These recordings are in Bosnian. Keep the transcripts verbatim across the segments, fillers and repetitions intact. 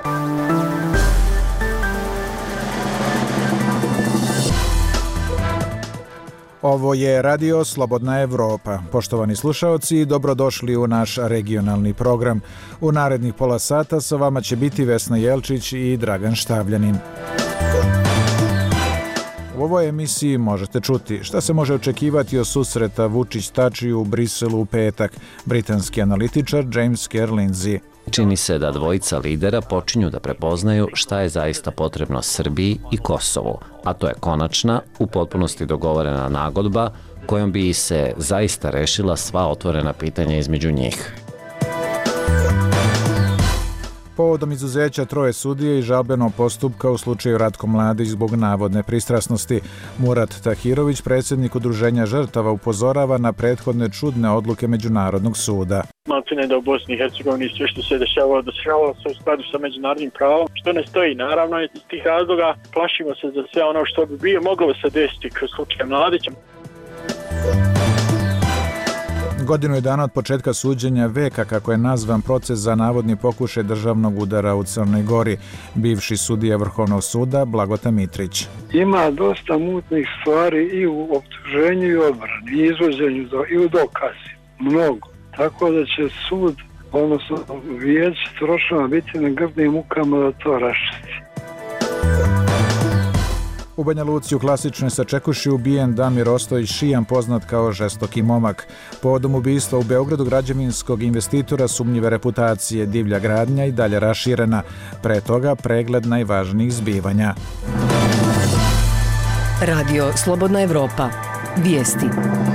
Ovo je Radio Slobodna Evropa. Poštovani slušaoci, dobrodošli u naš regionalni program. U narednih pola sata sa vama će biti Vesna Jelčić i Dragan Štavljanin. U ovoj emisiji možete čuti šta se može očekivati od susreta Vučić-Tači u Briselu u petak. Britanski analitičar James Kerr Lindsay. Čini se da dvojica lidera počinju da prepoznaju šta je zaista potrebno Srbiji i Kosovu, a to je konačna, u potpunosti dogovorena nagodba kojom bi se zaista rešila sva otvorena pitanja između njih. Povodom izuzeća troje sudije i žalbenog postupka u slučaju Ratko Mladić zbog navodne pristrasnosti, Murat Tahirović, predsjednik Udruženja žrtava, upozorava na prethodne čudne odluke Međunarodnog suda. Maltene da u Bosni i Hercegovini sve što se dešavalo, dešavalo se u skladu sa međunarodnim pravom, što ne stoji. Naravno, iz tih razloga plašimo se za sve ono što bi bio moglo se desiti kroz slučaj Mladića. Godinu je dana od početka suđenja veka, kako je nazvan proces za navodni pokušaj državnog udara u Crnoj Gori. Bivši sudija Vrhovnog suda Blagota Mitrić. Ima dosta mutnih stvari i u optuženju i odbrani, i izvođenju i u dokazi. Mnogo. Tako da će sud, odnosno vijeć trošava biti na grdnim mukama da to raščisti. U Banja Luci u klasičnoj sačekuši ubijen Damir Ostojić Šijan, poznat kao žestoki momak. Povodom ubistva u Beogradu građevinskog investitora sumnjive reputacije, divlja gradnja i dalje raširena. Pre toga pregled najvažnijih zbivanja. Radio Slobodna Evropa. Vijesti.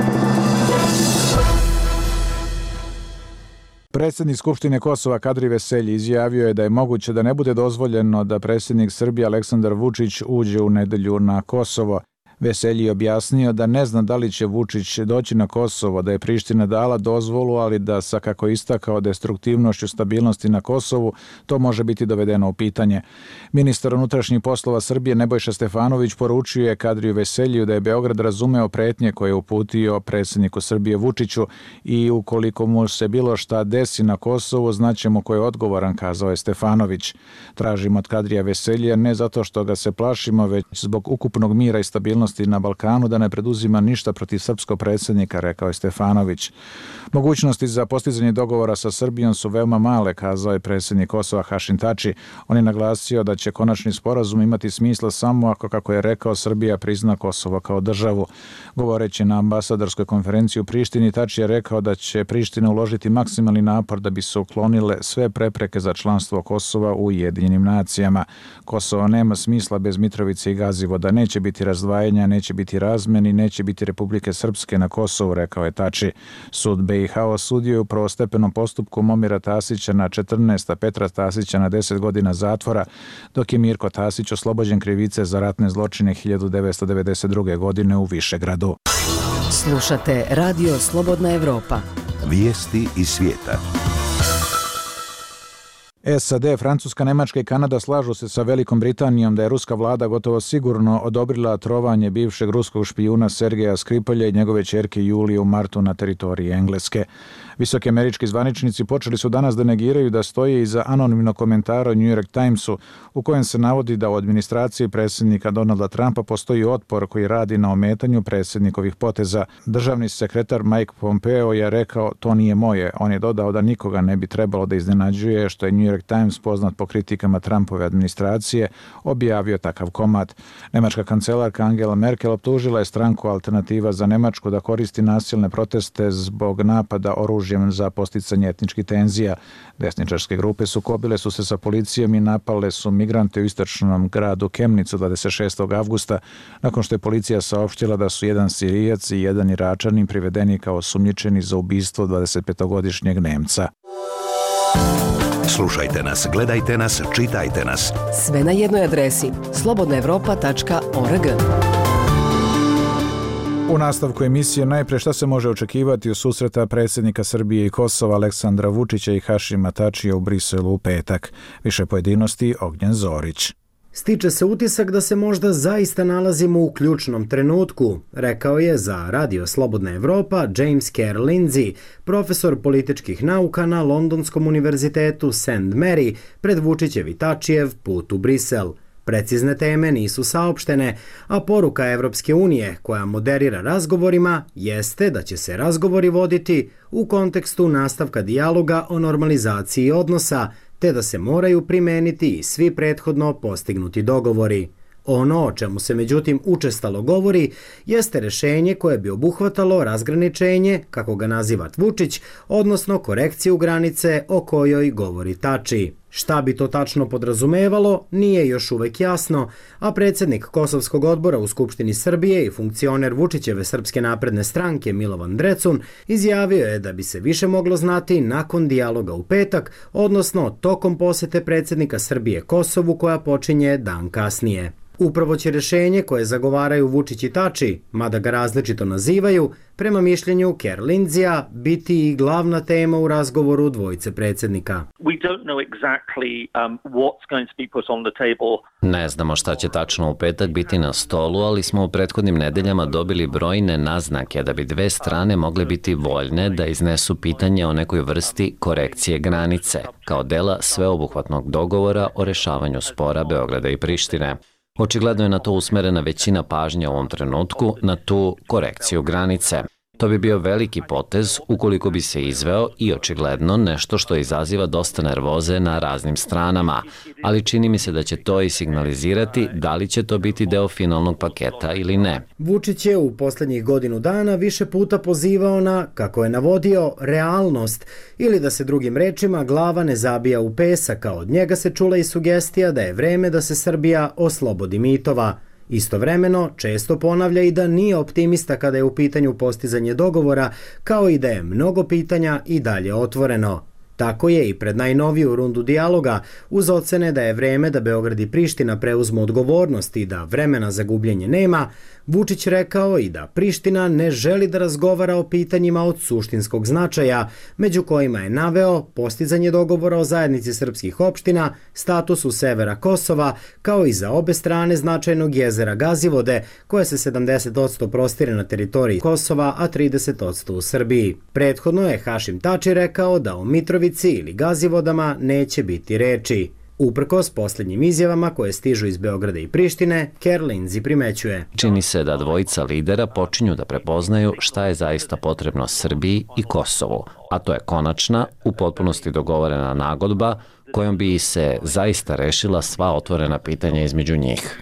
Predsjednik Skupštine Kosova Kadri Veselji izjavio je da je moguće da ne bude dozvoljeno da predsjednik Srbije Aleksandar Vučić uđe u nedelju na Kosovo. Veselji je objasnio da ne zna da li će Vučić doći na Kosovo, da je Priština dala dozvolu, ali da sa, kako je istakao, destruktivnošću stabilnosti na Kosovu, to može biti dovedeno u pitanje. Ministar unutrašnjih poslova Srbije Nebojša Stefanović poručio je Kadriju Veseljiju da je Beograd razumeo pretnje koje je uputio predsjedniku Srbije Vučiću i ukoliko mu se bilo šta desi na Kosovu, znaćemo ko je odgovoran, kazao je Stefanović. Tražimo od Kadrija Veseljija ne zato što ga se plašimo, već zbog ukupnog mira i stabilnosti na Balkanu da ne preduzima ništa protiv srpskog predsjednika, rekao je Stefanović. Mogućnosti za postizanje dogovora sa Srbijom su veoma male, kazao je predsjednik Kosova Hašim Tači. On je naglasio da će konačni sporazum imati smisla samo ako, kako je rekao, Srbija prizna Kosovo kao državu. Govoreći na ambasadorskoj konferenciji u Prištini, Tači je rekao da će Priština uložiti maksimalni napor da bi se uklonile sve prepreke za članstvo Kosova u Ujedinjenim nacijama. Kosovo nema smisla bez Mitrovice i Gazivoda, neće biti razdvajanja, neće biti razmeni, neće biti Republike Srpske na Kosovu, rekao je Tači. Sud B i H osudio je u prvostepenom postupku Momira Tasića na četrnaest, a Petra Tasića na deset godina zatvora, dok je Mirko Tasić oslobođen krivice za ratne zločine hiljadu devetsto devedeset druge. godine u Višegradu. Slušate Radio Slobodna Evropa. Vijesti iz svijeta. S A D, Francuska, Nemačka i Kanada slažu se sa Velikom Britanijom da je ruska vlada gotovo sigurno odobrila trovanje bivšeg ruskog špijuna Sergeja Skripalja i njegove ćerke Julije u martu na teritoriji Engleske. Visoki američki zvaničnici počeli su danas da negiraju da stoje iza anonimnog komentara u New York Timesu u kojem se navodi da u administraciji predsjednika Donalda Trumpa postoji otpor koji radi na ometanju predsjednikovih poteza. Državni sekretar Mike Pompeo je rekao to nije moje. On je dodao da nikoga ne bi trebalo da iznenađuje što je New York Times, poznat po kritikama Trumpove administracije, objavio takav komad. Nemačka kancelarka Angela Merkel optužila je stranku Alternativa za Nemačku da koristi nasilne proteste zbog napada oružja za posticanje etničkih tenzija. Desničarske grupe sukobile su se sa policijom i napale su migrante u istočnom gradu Kemnicu dvadeset šestog avgusta, nakon što je policija saopštila da su jedan Sirijac i jedan Iračanin privedeni kao osumnjičeni za ubistvo dvadesetpetogodišnjeg Nemca. Slušajte nas, gledajte nas, čitajte nas. Sve na jednoj adresi slobodna evropa tačka org. U nastavku emisije najpre šta se može očekivati u susreta predsjednika Srbije i Kosova Aleksandra Vučića i Hašima Tačija u Briselu u petak. Više pojedinosti Ognjen Zorić. Stiče se utisak da se možda zaista nalazimo u ključnom trenutku, rekao je za Radio Slobodna Evropa James Kerr Lindsay, profesor političkih nauka na Londonskom univerzitetu Saint Mary, pred Vučićev i Tačijev put u Brisel. Precizne teme nisu saopštene, a poruka Evropske unije, koja moderira razgovorima, jeste da će se razgovori voditi u kontekstu nastavka dijaloga o normalizaciji odnosa, te da se moraju primeniti i svi prethodno postignuti dogovori. Ono o čemu se međutim učestalo govori jeste rešenje koje bi obuhvatalo razgraničenje, kako ga naziva Vučić, odnosno korekciju granice o kojoj govori Tači. Šta bi to tačno podrazumevalo, nije još uvek jasno, a predsjednik Kosovskog odbora u Skupštini Srbije i funkcioner Vučićeve Srpske napredne stranke Milovan Drecun izjavio je da bi se više moglo znati nakon dijaloga u petak, odnosno tokom posete predsjednika Srbije Kosovu koja počinje dan kasnije. Upravo će rešenje koje zagovaraju Vučić i Tači, mada ga različito nazivaju, prema mišljenju Kerr Lindsaya biti i glavna tema u razgovoru dvojice predsjednika. Ne znamo šta će tačno u petak biti na stolu, ali smo u prethodnim nedeljama dobili brojne naznake da bi dve strane mogle biti voljne da iznesu pitanje o nekoj vrsti korekcije granice, kao dela sveobuhvatnog dogovora o rešavanju spora Beograda i Prištine. Očigledno je na to usmerena većina pažnje u ovom trenutku, na tu korekciju granice. To bi bio veliki potez ukoliko bi se izveo i očigledno nešto što izaziva dosta nervoze na raznim stranama, ali čini mi se da će to i signalizirati da li će to biti deo finalnog paketa ili ne. Vučić je u posljednjih godinu dana više puta pozivao na, kako je navodio, realnost ili da se drugim rečima glava ne zabija u pesak, a od njega se čula i sugestija da je vreme da se Srbija oslobodi mitova. Istovremeno, često ponavlja i da nije optimista kada je u pitanju postizanje dogovora, kao i da je mnogo pitanja i dalje otvoreno. Tako je i pred najnoviju rundu dijaloga, uz ocene da je vreme da Beograd i Priština preuzmu odgovornost i da vremena za gubljenje nema, Vučić rekao i da Priština ne želi da razgovara o pitanjima od suštinskog značaja, među kojima je naveo postizanje dogovora o zajednici srpskih opština, statusu severa Kosova, kao i za obe strane značajnog jezera Gazivode, koje se sedamdeset posto prostire na teritoriji Kosova, a trideset posto u Srbiji. Prethodno je Hašim Tači rekao da o Mitrovici ili Gazivodama neće biti reči. Uprkos posljednjim izjavama koje stižu iz Beograda i Prištine, Kerr Lindsay primećuje. Čini se da dvojica lidera počinju da prepoznaju šta je zaista potrebno Srbiji i Kosovu, a to je konačna, u potpunosti dogovorena nagodba kojom bi se zaista rešila sva otvorena pitanja između njih.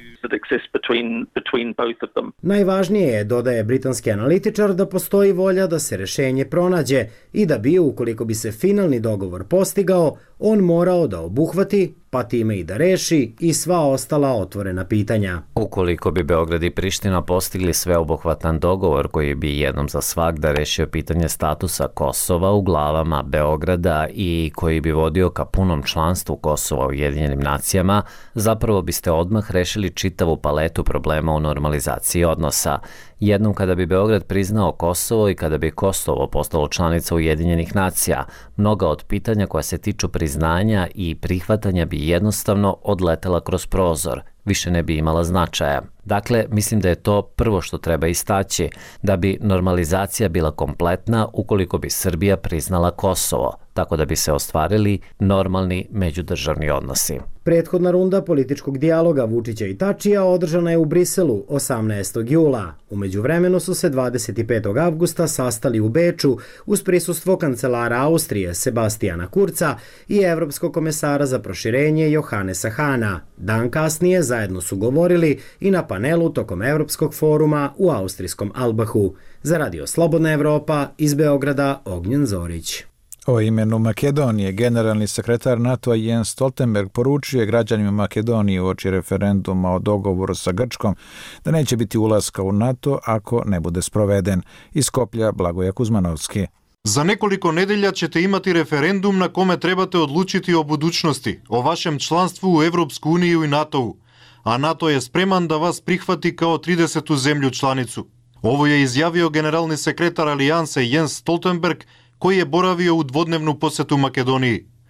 Najvažnije je, dodaje britanski analitičar, da postoji volja da se rešenje pronađe i da bi, ukoliko bi se finalni dogovor postigao, on morao da obuhvati, pa time i da reši, i sva ostala otvorena pitanja. Ukoliko bi Beograd i Priština postigli sveobuhvatan dogovor koji bi jednom za svagda rešio pitanje statusa Kosova u glavama Beograda i koji bi vodio ka punom članstvu Kosova u Ujedinjenim nacijama, zapravo biste odmah rešili čitavu paletu problema u normalizaciji odnosa. Jednom kada bi Beograd priznao Kosovo i kada bi Kosovo postalo članica Ujedinjenih nacija, mnoga od pitanja koja se tiču priznanja i prihvatanja bi jednostavno odletela kroz prozor, više ne bi imala značaja. Dakle, mislim da je to prvo što treba istaći, da bi normalizacija bila kompletna ukoliko bi Srbija priznala Kosovo, tako da bi se ostvarili normalni međudržavni odnosi. Prethodna runda političkog dijaloga Vučića i Tačija održana je u Briselu osamnaestog jula. U međuvremenu su se dvadeset petog avgusta sastali u Beču uz prisustvo kancelara Austrije Sebastijana Kurca i evropskog komesara za proširenje Johannesa Hana. Dan kasnije zajedno su govorili i na panelu tokom Evropskog foruma u austrijskom Albahu. Za Radio Slobodna Evropa iz Beograda, Ognjen Zorić. O imenu Makedonije generalni sekretar NATO Jens Stoltenberg poručuje građanima Makedonije uoči referenduma o dogovoru sa Grčkom da neće biti ulaska u NATO ako ne bude sproveden. Iz Skoplja Blagoja Kuzmanovski. За неколико неделја ćete imati referendum na kome trebate odlučiti o budućnosti, o vašem članstvu u Evropsku uniju i NATO-u, a NATO je spreman da vas prihvati kao tridesetu zemlju članicu. Ovo je izjavio generalni sekretar Alijanse Jens Stoltenberg, koji je boravio u dvodnevnu posetu Makedoniji.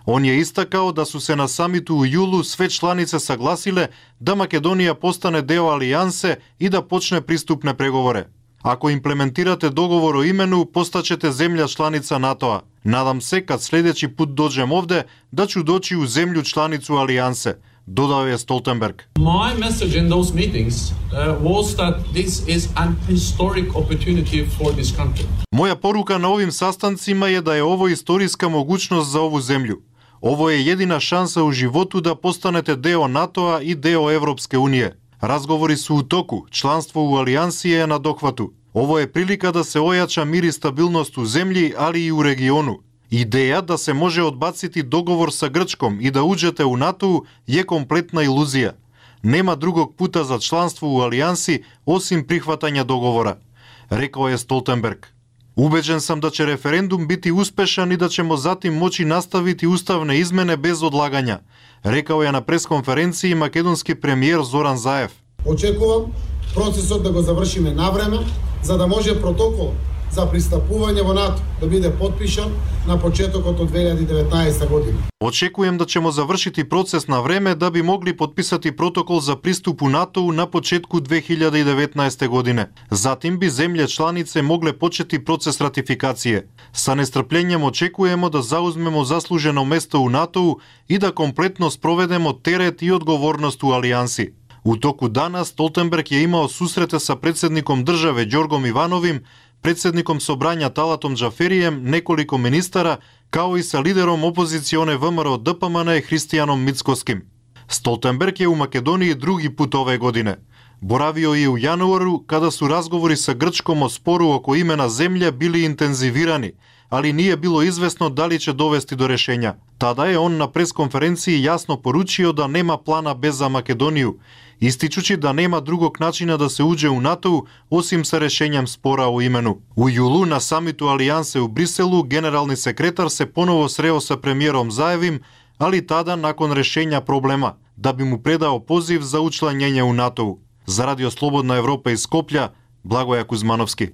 Он je istakao da su se na samitu u julu sve članice saglasile da Makedonija postane deo alijanse i da počne pristupne pregovore. Ako implementirate dogovor o imenu, postaćete zemlja članica NATO-a. Nadam se kad sljedeći put dođem ovde da ću doći u zemlju članicu alijanse, dodao je Stoltenberg. My message in those meetings uh, was that this is an historic opportunity for this country. Moja poruka na ovim sastancima je da je ovo istorijska mogućnost za ovu zemlju. Ovo je jedina šansa u životu da postanete deo NATO-a i deo Evropske unije. Razgovori su u toku, članstvo u alijansi je na dohvatu. Ovo je prilika da se ojača mir i stabilnost u zemlji, ali i u regionu. Ideja da se može odbaciti dogovor sa Grčkom i da uđete u NATO je kompletna iluzija. Nema drugog puta za članstvo u alijansi osim prihvatanja dogovora, rekao je Stoltenberg. Ubeđen sam da će referendum biti uspešan i da ćemo zatim moći nastaviti ustavne izmene bez odlaganja, rekao je na preskonferenciji makedonski premijer Zoran Zaev. Očekujem procesот da го завршиме на време, за да може протокол za pristupuvanje u NATO da bude potpisan na početokot od dve hiljade devetnaeste. godine. Očekujem da ćemo završiti proces na vreme da bi mogli potpisati protokol za pristup u NATO na početku dve hiljade devetnaeste. godine. Zatim bi zemlje članice mogle početi proces ratifikacije. Sa nestrpljenjem očekujemo da zauzmemo zasluženo mesto u NATO i da kompletno sprovedemo teret i odgovornost u alijansi. U toku dana Stoltenberg je imao susrete sa predsjednikom države Đorgom Ivanovim, predsjednikom Sobranja Talatom Džaferijem, nekoliko ministara, kao i sa liderom opozicione V M R O D P M N Hristijanom Mickoskim. Stoltenberg je u Makedoniji drugi put ove godine. Boravio je u januaru kada su razgovori sa Grčkom o sporu oko imena zemlje bili intenzivirani, ali nije bilo izvesno da li će dovesti do rešenja. Tada je on na preskonferenciji jasno poručio da nema plana B za Makedoniju, ističući da nema drugog načina da se uđe u NATO osim sa rešenjem spora o imenu. U julu na samitu alijanse u Briselu generalni sekretar se ponovo sreo sa premijerom Zaevim, ali tada nakon rešenja problema, da bi mu predao poziv za učlanjenje u NATO. Za Radio Slobodna Evropa iz Skoplja, Blagoja Kuzmanovski.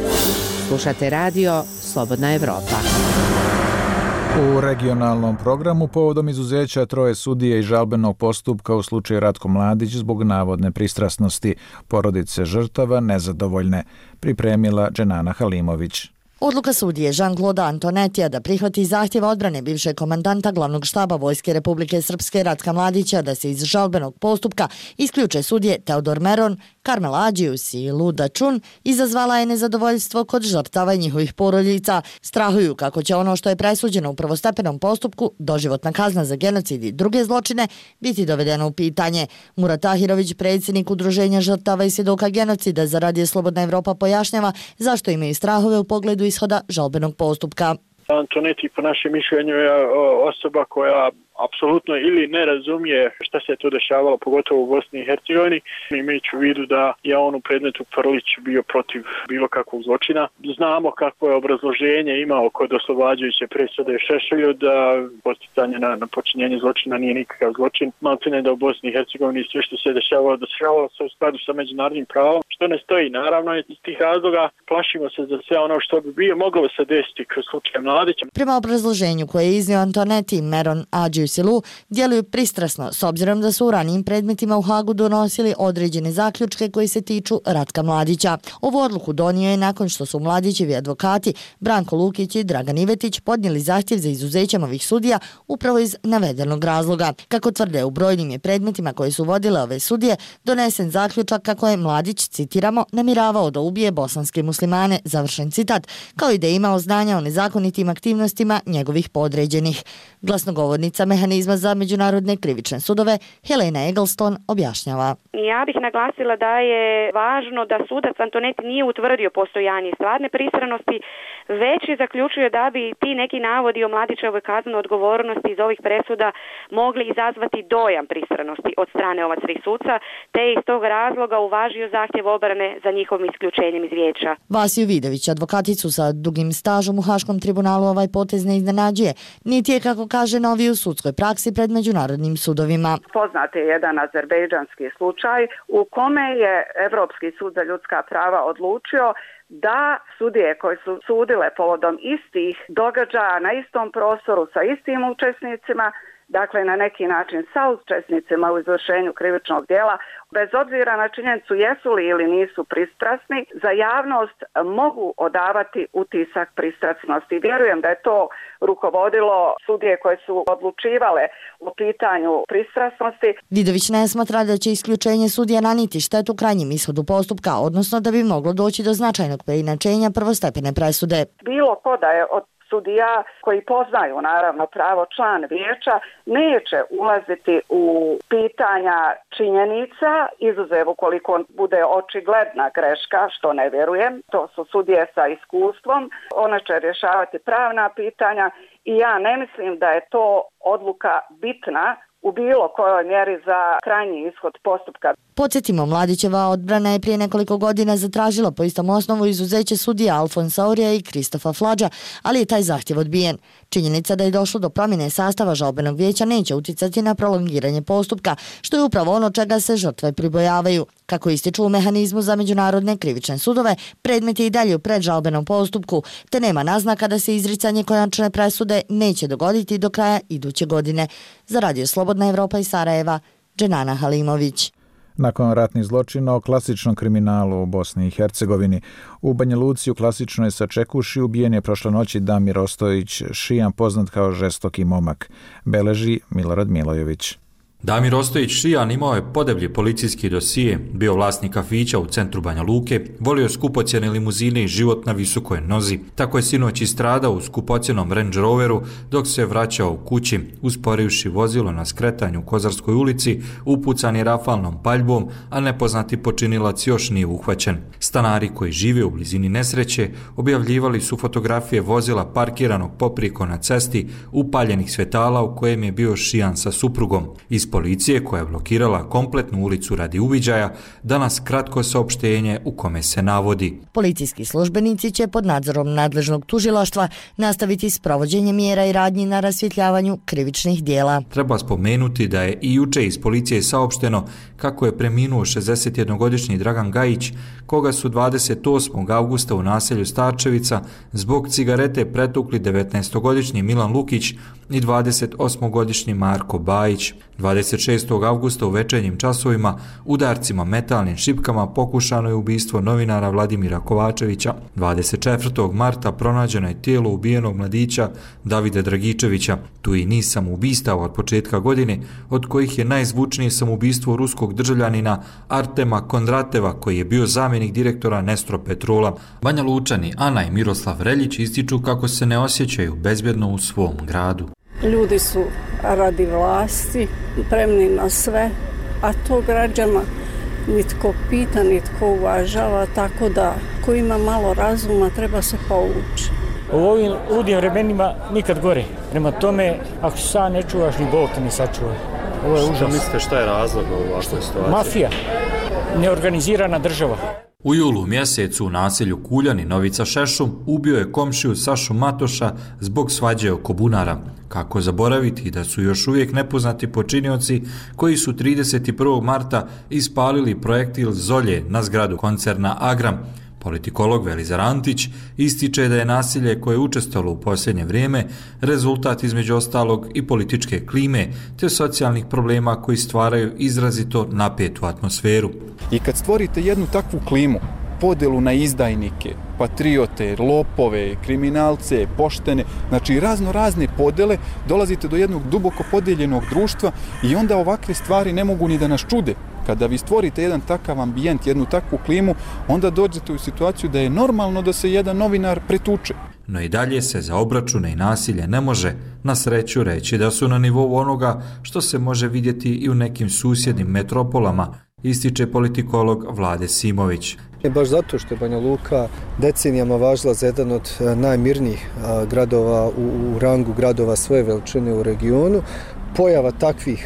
Slušate radio Slobodna Evropa. U regionalnom programu povodom izuzeća troje sudije i žalbenog postupka u slučaju Ratko Mladić zbog navodne pristrasnosti, porodice žrtava nezadovoljne, pripremila Dženana Halimović. Odluka sudije Jean-Claude Antonetija da prihvati zahtjev odbrane bivšeg komandanta glavnog štaba Vojske Republike Srpske Ratka Mladića da se iz žalbenog postupka isključe sudije Teodor Meron, Karmel Adžius i Luda Čun izazvala je nezadovoljstvo kod žrtava i njihovih porodica. Strahuju kako će ono što je presuđeno u prvostepenom postupku, doživotna kazna za genocid i druge zločine, biti dovedeno u pitanje. Murat Tahirović, predsjednik Udruženja žrtava i svjedoka genocida za Radio Slobodna Evropa, pojašnjava zašto imaju strahove u pogledu ishoda žalbenog postupka. Antoneti po našem mišljenju je osoba koja apsolutno ili ne razumije šta se tu dešavalo, pogotovo u Bosni i Hercegovini. Imajući u vidu da je on u predmetu Prlić bio protiv bilo kakvog zločina. Znamo kakvo je obrazloženje imao kod oslobađajuće presude Šešelju da posticanje na, na počinjenje zločina nije nikakav zločin. Maltene da u Bosni i Hercegovini sve što se dešavalo, dešavalo se u skladu sa međunarodnim pravom, što ne stoji. Naravno, iz tih razloga plašimo se za sve ono što bi bio moglo se desiti kroz slučaj Mladića. Prema obrazloženju koje je iznio Antoneti, Meron, Adžius Silu djeluju pristrasno s obzirom da su u ranijim predmetima u Hagu donosili određene zaključke koji se tiču Ratka Mladića. Ovu odluku donio je nakon što su Mladićevi advokati Branko Lukić i Dragan Ivetić podnijeli zahtjev za izuzećem ovih sudija upravo iz navedenog razloga. Kako tvrde, u brojnim je predmetima koje su vodile ove sudije donesen zaključak kako je Mladić, citiramo, namiravao da ubije bosanske muslimane, završen citat, kao i da je imao znanja o nezakonitim aktivnostima njegovih podređenih. Glasnogovornica mehanizma za međunarodne krivične sudove Helena Eggleston objašnjava. Ja bih naglasila da je važno da sudac Antoneti nije utvrdio postojanje stvarne pristranosti, već je zaključio da bi ti neki navodi o Mladićevoj kaznenoj odgovornosti iz ovih presuda mogli izazvati dojam pristranosti od strane ova tri suca, te je iz tog razloga uvažio zahtjev obrane za njihovim isključenjem iz vijeća. Vasiju Vidović, advokaticu sa dugim stažom u Haškom tribunalu, ovaj potez ne iznenađuje, niti je, kako kaže, novi u sudskoj praksi pred međunarodnim sudovima. Poznat je jedan azerbejdžanski slučaj u kome je Evropski sud za ljudska prava odlučio da sudije koje su sudile povodom istih događaja na istom prostoru sa istim učesnicima, dakle na neki način sa učesnicima u izvršenju krivičnog djela, bez obzira na činjenicu jesu li ili nisu pristrasni, za javnost mogu odavati utisak pristrasnosti. Vjerujem da je to rukovodilo sudije koje su odlučivale o pitanju pristrasnosti. Vidović ne smatra da će isključenje sudija naniti štetu krajnjem ishodu postupka, odnosno da bi moglo doći do značajnog preinačenja prvostepene presude. Bilo ko da je od sudija koji poznaju naravno pravo član vijeća neće ulaziti u pitanja činjenica, izuzev ukoliko bude očigledna greška, što ne vjerujem. To su sudije sa iskustvom, one će rješavati pravna pitanja i ja ne mislim da je to odluka bitna u bilo kojoj mjeri za krajnji ishod postupka. Podsjetimo, Mladićeva odbrana je prije nekoliko godina zatražila po istom osnovu izuzeće sudija Alfonsa Orija i Kristofa Flađa, ali je taj zahtjev odbijen. Činjenica da je došlo do promjene sastava žalbenog vijeća neće uticati na prolongiranje postupka, što je upravo ono čega se žrtve pribojavaju. Kako ističu u mehanizmu za međunarodne krivične sudove, predmet je i dalje u predžalbenom postupku, te nema naznaka da se izricanje konačne presude neće dogoditi do kraja iduće godine. Za Radio Slobodna Evropa iz Sarajeva, Dženana Halimović. Nakon ratnih zločina o klasičnom kriminalu u Bosni i Hercegovini, u Banja Luci u klasičnoj Sačekuši ubijen je prošle noći Damir Ostojić, šijan poznat kao žestoki momak, beleži Milorad Milojević. Damir Ostojić šijan imao je podeblji policijski dosije, bio vlasnik kafića u centru Banja Luke, volio skupocjene limuzine i život na visokoj nozi. Tako je sinoć istradao u skupocjenom Range Roveru dok se je vraćao u kući, usporivši vozilo na skretanju u Kozarskoj ulici, upucan je rafalnom paljbom, a nepoznati počinilac još nije uhvaćen. Stanari koji žive u blizini nesreće objavljivali su fotografije vozila parkiranog popriko na cesti, upaljenih svjetala u kojem je bio šijan sa suprugom. Iz policije, koja je blokirala kompletnu ulicu radi uviđaja, danas kratko saopštenje u kome se navodi. Policijski službenici će pod nadzorom nadležnog tužilaštva nastaviti s provođenjem mjera i radnji na rasvjetljavanju krivičnih dijela. Treba spomenuti da je i juče iz policije saopšteno kako je preminuo šezdesetjednogodišnji Dragan Gajić, koga su dvadeset osmog avgusta u naselju Starčevica zbog cigarete pretukli devetnaestogodišnji Milan Lukić i dvadesetosmogodišnji Marko Bajić. dvadeset šestog avgusta u večernjim časovima udarcima metalnim šipkama pokušano je ubistvo novinara Vladimira Kovačevića. dvadeset četvrtog marta pronađeno je tijelo ubijenog mladića Davida Dragičevića. Tu i niz samoubistava od početka godine, od kojih je najzvučnije samoubistvo ruskog državljanina Artema Kondrateva, koji je bio zamjenik direktora Nestro Petrola. Banja Lučani Ana i Miroslav Reljić ističu kako se ne osjećaju bezbjedno u svom gradu. Ljudi su radi vlasti spremni na sve, a to građana nitko pita, nitko uvažava, tako da ko ima malo razuma treba se povući. U ovim ludim vremenima nikad gore. Prema tome, ako se sam ne čuvaš, ni Bog te ne sačuva. Ovo je užas. Što mislite, šta je razlog u ovakvoj situaciji? Mafija, neorganizirana država. U julu mjesecu u naselju Kuljani Novica Šešum ubio je komšiju Sašu Matoša zbog svađe oko bunara. Kako zaboraviti da su još uvijek nepoznati počinioci koji su trideset prvog marta ispalili projektil Zolje na zgradu koncerna Agram. Politikolog Velizar Antić ističe da je nasilje koje je učestalo u posljednje vrijeme rezultat između ostalog i političke klime te socijalnih problema koji stvaraju izrazito napetu atmosferu. I kad stvorite jednu takvu klimu, podelu na izdajnike, patriote, lopove, kriminalce, poštene, znači razno razne podele, dolazite do jednog duboko podijeljenog društva i onda ovakve stvari ne mogu ni da nas čude. Kada vi stvorite jedan takav ambijent, jednu takvu klimu, onda dođete u situaciju da je normalno da se jedan novinar pretuče. No i dalje se za obračune i nasilje ne može na sreću reći da su na nivou onoga što se može vidjeti i u nekim susjednim metropolama, ističe politikolog Vlade Simović. Baš zato što je Banja Luka decenijama važila za jedan od najmirnijih gradova u rangu gradova svoje veličine u regionu, pojava takvih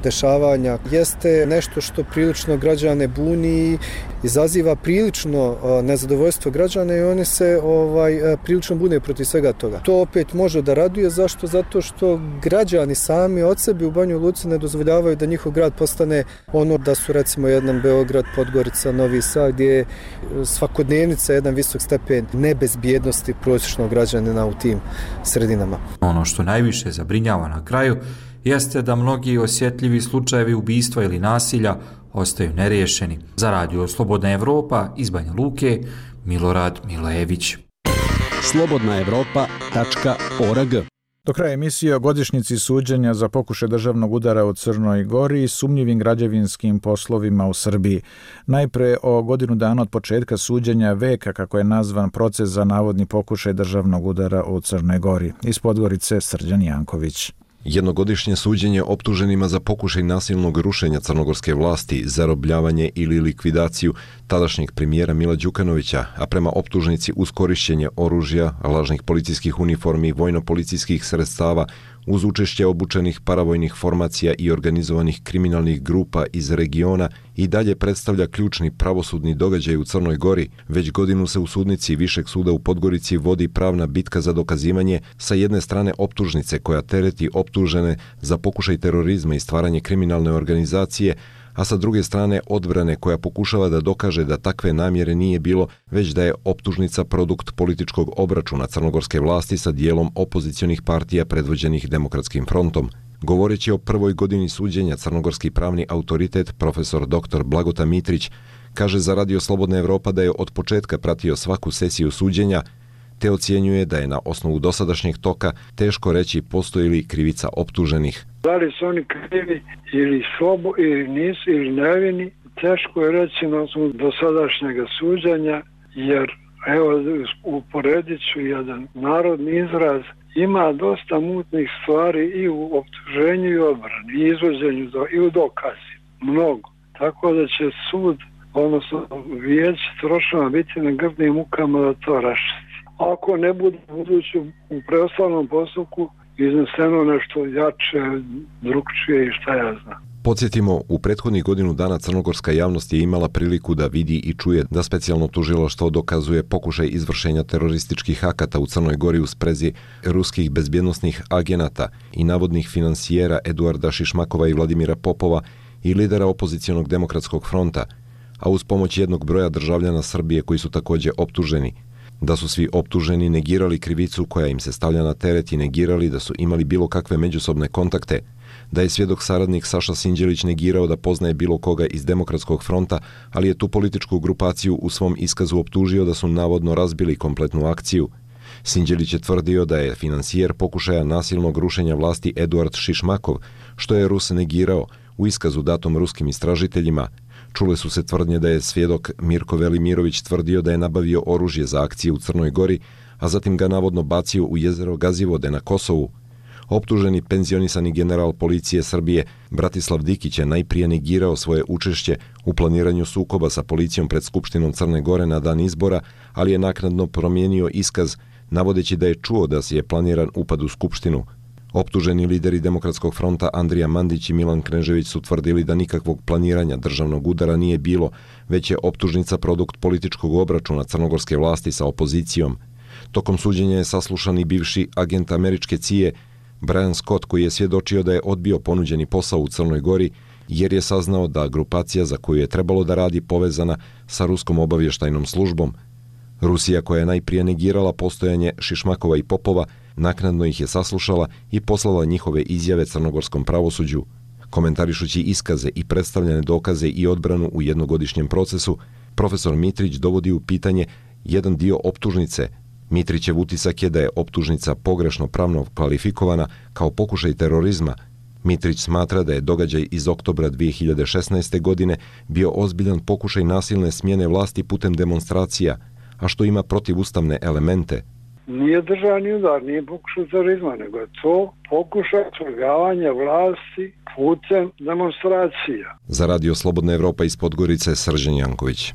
dešavanja jeste nešto što prilično građane buni, izaziva prilično nezadovoljstvo građana i oni se ovaj prilično bune protiv svega toga. To opet može da raduje, zašto? Zato što građani sami od sebe u Banjoj Luci ne dozvoljavaju da njihov grad postane ono da su recimo jedan Beograd, Podgorica, Novi Sad, gdje je svakodnevnica jedan visok stepen nebezbjednosti prosječnog građanina u tim sredinama. Ono što najviše zabrinjava na kraju jeste da mnogi osjetljivi slučajevi ubistva ili nasilja ostaju neriješeni. Za Radio Slobodna Evropa iz Banja Luke, Milorad Milajević. slobodna evropa tačka org. Do kraja emisije o godišnjici suđenja za pokušaj državnog udara u Crnoj Gori i sumnjivim građevinskim poslovima u Srbiji. Najpre o godinu dana od početka suđenja veka, kako je nazvan proces za navodni pokušaj državnog udara u Crnoj Gori. Iz Podgorice Srđan Janković. Jednogodišnje suđenje optuženima za pokušaj nasilnog rušenja crnogorske vlasti, zarobljavanje ili likvidaciju tadašnjeg premijera Mila Đukanovića, a prema optužnici uz korišćenje oružja, lažnih policijskih uniformi i vojno-policijskih sredstava, uz učešće obučenih paravojnih formacija i organizovanih kriminalnih grupa iz regiona i dalje predstavlja ključni pravosudni događaj u Crnoj Gori. Već godinu se u sudnici Višeg suda u Podgorici vodi pravna bitka za dokazivanje sa jedne strane optužnice koja tereti optužene za pokušaj terorizma i stvaranje kriminalne organizacije, a sa druge strane odbrane koja pokušava da dokaže da takve namjere nije bilo, već da je optužnica produkt političkog obračuna crnogorske vlasti sa dijelom opozicionih partija predvođenih Demokratskim frontom. Govoreći o prvoj godini suđenja, crnogorski pravni autoritet profesor doktor Blagota Mitrić kaže za Radio Slobodna Evropa da je od početka pratio svaku sesiju suđenja, te ocjenjuje da je na osnovu dosadašnjeg toka teško reći postoji li krivica optuženih. Da li su oni krivi ili slobo ili nisu ili nevini, teško je reći na osnovu dosadašnjeg suđenja, jer evo uporedit ću jedan narodni izraz, ima dosta mutnih stvari i u optuženju i odbrani, i izvođenju i u dokazi, mnogo. Tako da će sud, odnosno vijeće trošava biti na grdnim mukama da to raščisti. Ako ne bude budući u preostalnom postupku izneseno nešto jače, drugčije i šta ja znam. Podsjetimo, u prethodnih godinu dana crnogorska javnost je imala priliku da vidi i čuje da specijalno tužilaštvo dokazuje pokušaj izvršenja terorističkih akata u Crnoj Gori u sprezi ruskih bezbjednosnih agenata i navodnih finansijera Eduarda Šišmakova i Vladimira Popova i lidera opozicionog Demokratskog fronta, a uz pomoć jednog broja državljana Srbije koji su također optuženi. Da su svi optuženi negirali krivicu koja im se stavlja na teret i negirali da su imali bilo kakve međusobne kontakte, da je svjedok saradnik Saša Sinđelić negirao da poznaje bilo koga iz Demokratskog fronta, ali je tu političku grupaciju u svom iskazu optužio da su navodno razbili kompletnu akciju. Sinđelić je tvrdio da je finansijer pokušaja nasilnog rušenja vlasti Eduard Šišmakov, što je Rus negirao u iskazu datom ruskim istražiteljima. Čule su se tvrdnje da je svjedok Mirko Velimirović tvrdio da je nabavio oružje za akcije u Crnoj Gori, a zatim ga navodno bacio u jezero Gazivode na Kosovu. Optuženi penzionisani general policije Srbije Bratislav Dikić je najprije negirao svoje učešće u planiranju sukoba sa policijom pred Skupštinom Crne Gore na dan izbora, ali je naknadno promijenio iskaz, navodeći da je čuo da se je planiran upad u Skupštinu. Optuženi lideri Demokratskog fronta Andrija Mandić i Milan Knežević su tvrdili da nikakvog planiranja državnog udara nije bilo, već je optužnica produkt političkog obračuna crnogorske vlasti sa opozicijom. Tokom suđenja je saslušan i bivši agent američke C I A Brian Scott, koji je svjedočio da je odbio ponuđeni posao u Crnoj Gori jer je saznao da grupacija za koju je trebalo da radi povezana sa ruskom obavještajnom službom. Rusija, koja je najprije negirala postojanje Šišmakova i Popova, naknadno ih je saslušala i poslala njihove izjave crnogorskom pravosuđu. Komentarišući iskaze i predstavljene dokaze i odbranu u jednogodišnjem procesu, profesor Mitrić dovodi u pitanje jedan dio optužnice. Mitrićev utisak je da je optužnica pogrešno pravno kvalifikovana kao pokušaj terorizma. Mitrić smatra da je događaj iz oktobra dvije hiljade šesnaeste. godine bio ozbiljan pokušaj nasilne smjene vlasti putem demonstracija, a što ima protivustavne elemente. Nije državni udar, nije pokušaj terorizma, nego je to pokušaj svrgavanja vlasti putem demonstracija. Za Radio Slobodna Evropa iz Podgorice, Srđan Janković.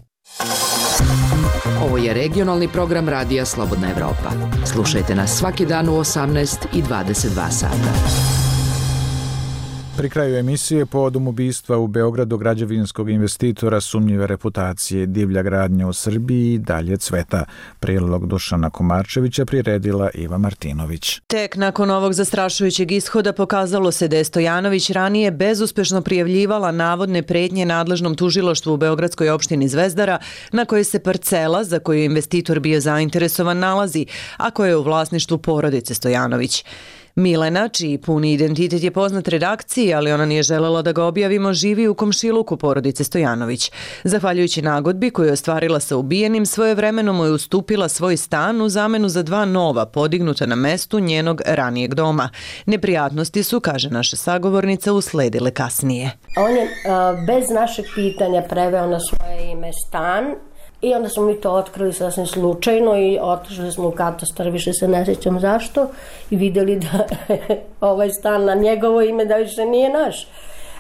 Ovo je regionalni program Radija Slobodna Evropa. Slušajte nas svaki dan u osamnaest i dvadeset dva sata. Pri kraju emisije povodom ubistva u Beogradu građevinskog investitora sumnjive reputacije, divlja gradnja u Srbiji dalje cveta. Prilog Dušana Komarčevića priredila Iva Martinović. Tek nakon ovog zastrašujućeg ishoda pokazalo se da je Stojanović ranije bezuspešno prijavljivala navodne pretnje nadležnom tužilaštvu u beogradskoj opštini Zvezdara, na kojoj se parcela za koju je investitor bio zainteresovan nalazi, a koja je u vlasništvu porodice Stojanović. Milena, čiji puni identitet je poznat redakciji, ali ona nije želela da ga objavimo, živi u komšiluku porodice Stojanović. Zahvaljujući nagodbi koju je ostvarila sa ubijenim, svojevremeno mu je ustupila svoj stan u zamenu za dva nova, podignuta na mestu njenog ranijeg doma. Neprijatnosti su, kaže naša sagovornica, usledile kasnije. On je bez našeg pitanja preveo na svoje ime stan. I onda smo mi to otkrili sasvim slučajno i otišli smo u katastar, više se ne sjećam zašto, i vidjeli da ovaj stan na njegovo ime da više nije naš.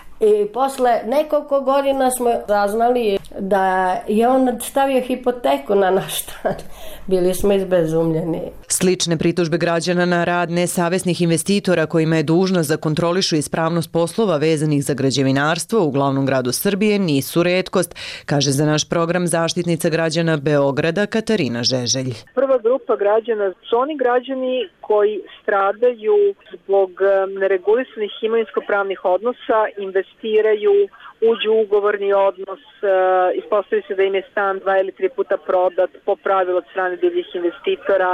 I posle nekoliko godina smo saznali da je on stavio hipoteku na naš stan. Bili smo izbezumljeni. Slične pritužbe građana na rad nesavesnih investitora kojima je dužnost da kontrolišu ispravnost poslova vezanih za građevinarstvo u glavnom gradu Srbije nisu retkost, kaže za naš program zaštitnica građana Beograda Katarina Žeželj. Prva grupa građana su oni građani koji stradaju zbog neregulisanih imovinsko-pravnih odnosa, investiraju, uđu u ugovorni odnos, ispostavi se da im je stan dva ili tri puta prodat po pravilu od strane divljih investitora,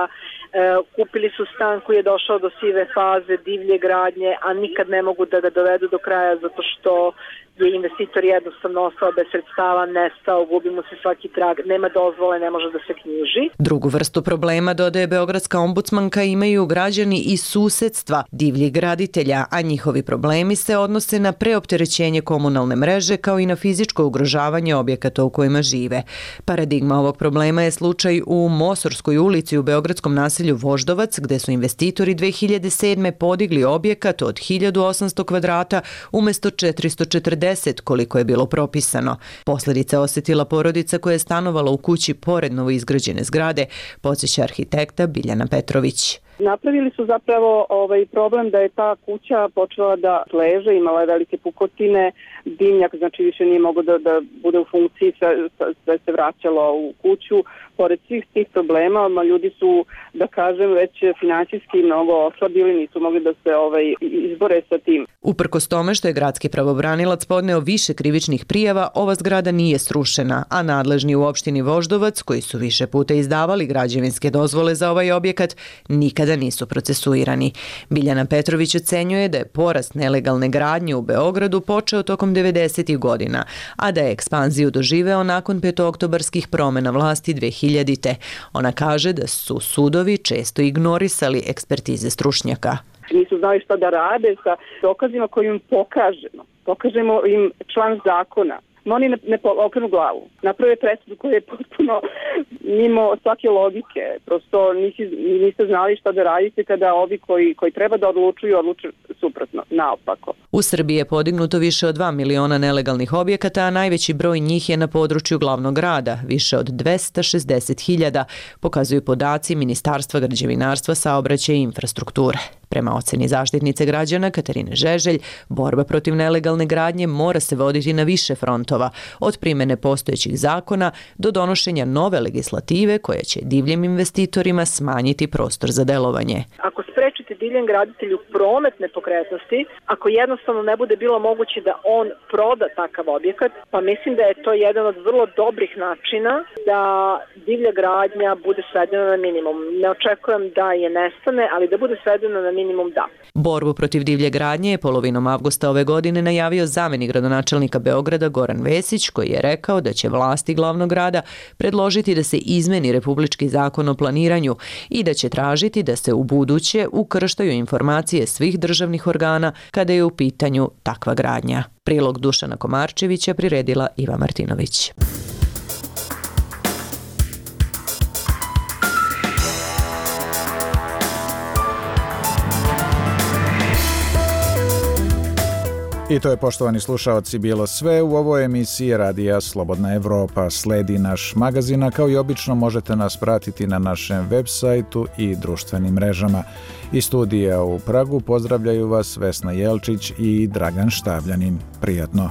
kupili su stan koji je došao do sive faze divlje gradnje, a nikad ne mogu da ga dovedu do kraja zato što je investitor jednostavno ostao bez sredstava, nestao, gubi mu se svaki trag, nema dozvole, ne može da se knjiži. Drugu vrstu problema, dodaje beogradska ombudsmanka, imaju građani iz susedstva divljih graditelja, a njihovi problemi se odnose na preopterećenje komunalne mreže kao i na fizičko ugrožavanje objekata u kojima žive. Paradigma ovog problema je slučaj u Mosorskoj ulici u beogradskom naselju Voždovac, gde su investitori dve hiljade sedme podigli objekat od hiljadu osamsto kvadrata umesto četiristo četrdeset koliko je bilo propisano. Posledice osetila porodica koja je stanovala u kući pored novoizgrađene zgrade, podsjeća arhitekta Biljana Petrović. Napravili su zapravo ovaj problem da je ta kuća počela da leže, imala je velike pukotine, dimnjak znači više nije mogao da, da bude u funkciji, sve, sve se vraćalo u kuću. Pored svih tih problema, ljudi su, da kažem, već finansijski mnogo oslabili, nisu mogli da se ovaj, izbore sa tim. Uprkos tome što je gradski pravobranilac podneo više krivičnih prijava, ova zgrada nije srušena, a nadležni u opštini Voždovac, koji su više puta izdavali građevinske dozvole za ovaj objekat, nikada nisu procesuirani. Biljana Petrović ocenjuje da je porast nelegalne gradnje u Beogradu počeo tokom devedesetih godina, a da je ekspanziju doživeo nakon petooktobarskih promena vlasti dve hiljadite. Ona kaže da su sudovi često ignorisali ekspertize stručnjaka. Nisu znali šta da rade sa dokazima koje im pokažemo. Pokažemo im član zakona. Oni ne, ne okrenu glavu. Naprave presudu koja je potpuno mimo svake logike. Prosto nisi, niste znali šta da radite kada ovi koji, koji treba da odlučuju, odlučuju suprotno, naopako. U Srbiji je podignuto više od dva miliona nelegalnih objekata, a najveći broj njih je na području glavnog grada, više od dvesta šezdeset hiljada, pokazuju podaci Ministarstva građevinarstva, saobraćaja i infrastrukture. Prema oceni zaštitnice građana Katarine Žeželj, borba protiv nelegalne gradnje mora se voditi na više frontova, od primene postojećih zakona do donošenja nove legislative koja će divljim investitorima smanjiti prostor za delovanje. Ako sprečite divljem graditelju promet nepokretnosti, ako jednostavno ne bude bilo moguće da on proda takav objekat, pa mislim da je to jedan od vrlo dobrih načina da divlja gradnja bude svedena na minimum. Ne očekujem da je nestane, ali da bude svedena na minimum, da. Borbu protiv divlje gradnje je polovinom avgusta ove godine najavio zamenik gradonačelnika Beograda Goran Vesić, koji je rekao da će vlasti glavnog grada predložiti da se izmeni Republički zakon o planiranju i da će tražiti da se u buduće ukrštaju informacije svih državnih organa kada je u pitanju takva gradnja. Prilog Dušana Komarčevića priredila Iva Martinović. I to je, poštovani slušaoci, bilo sve u ovoj emisiji Radija Slobodna Evropa. Sledi naš magazin, a kao i obično možete nas pratiti na našem web sajtu i društvenim mrežama. Iz studija u Pragu pozdravljaju vas Vesna Jelčić i Dragan Štavljanin. Prijatno!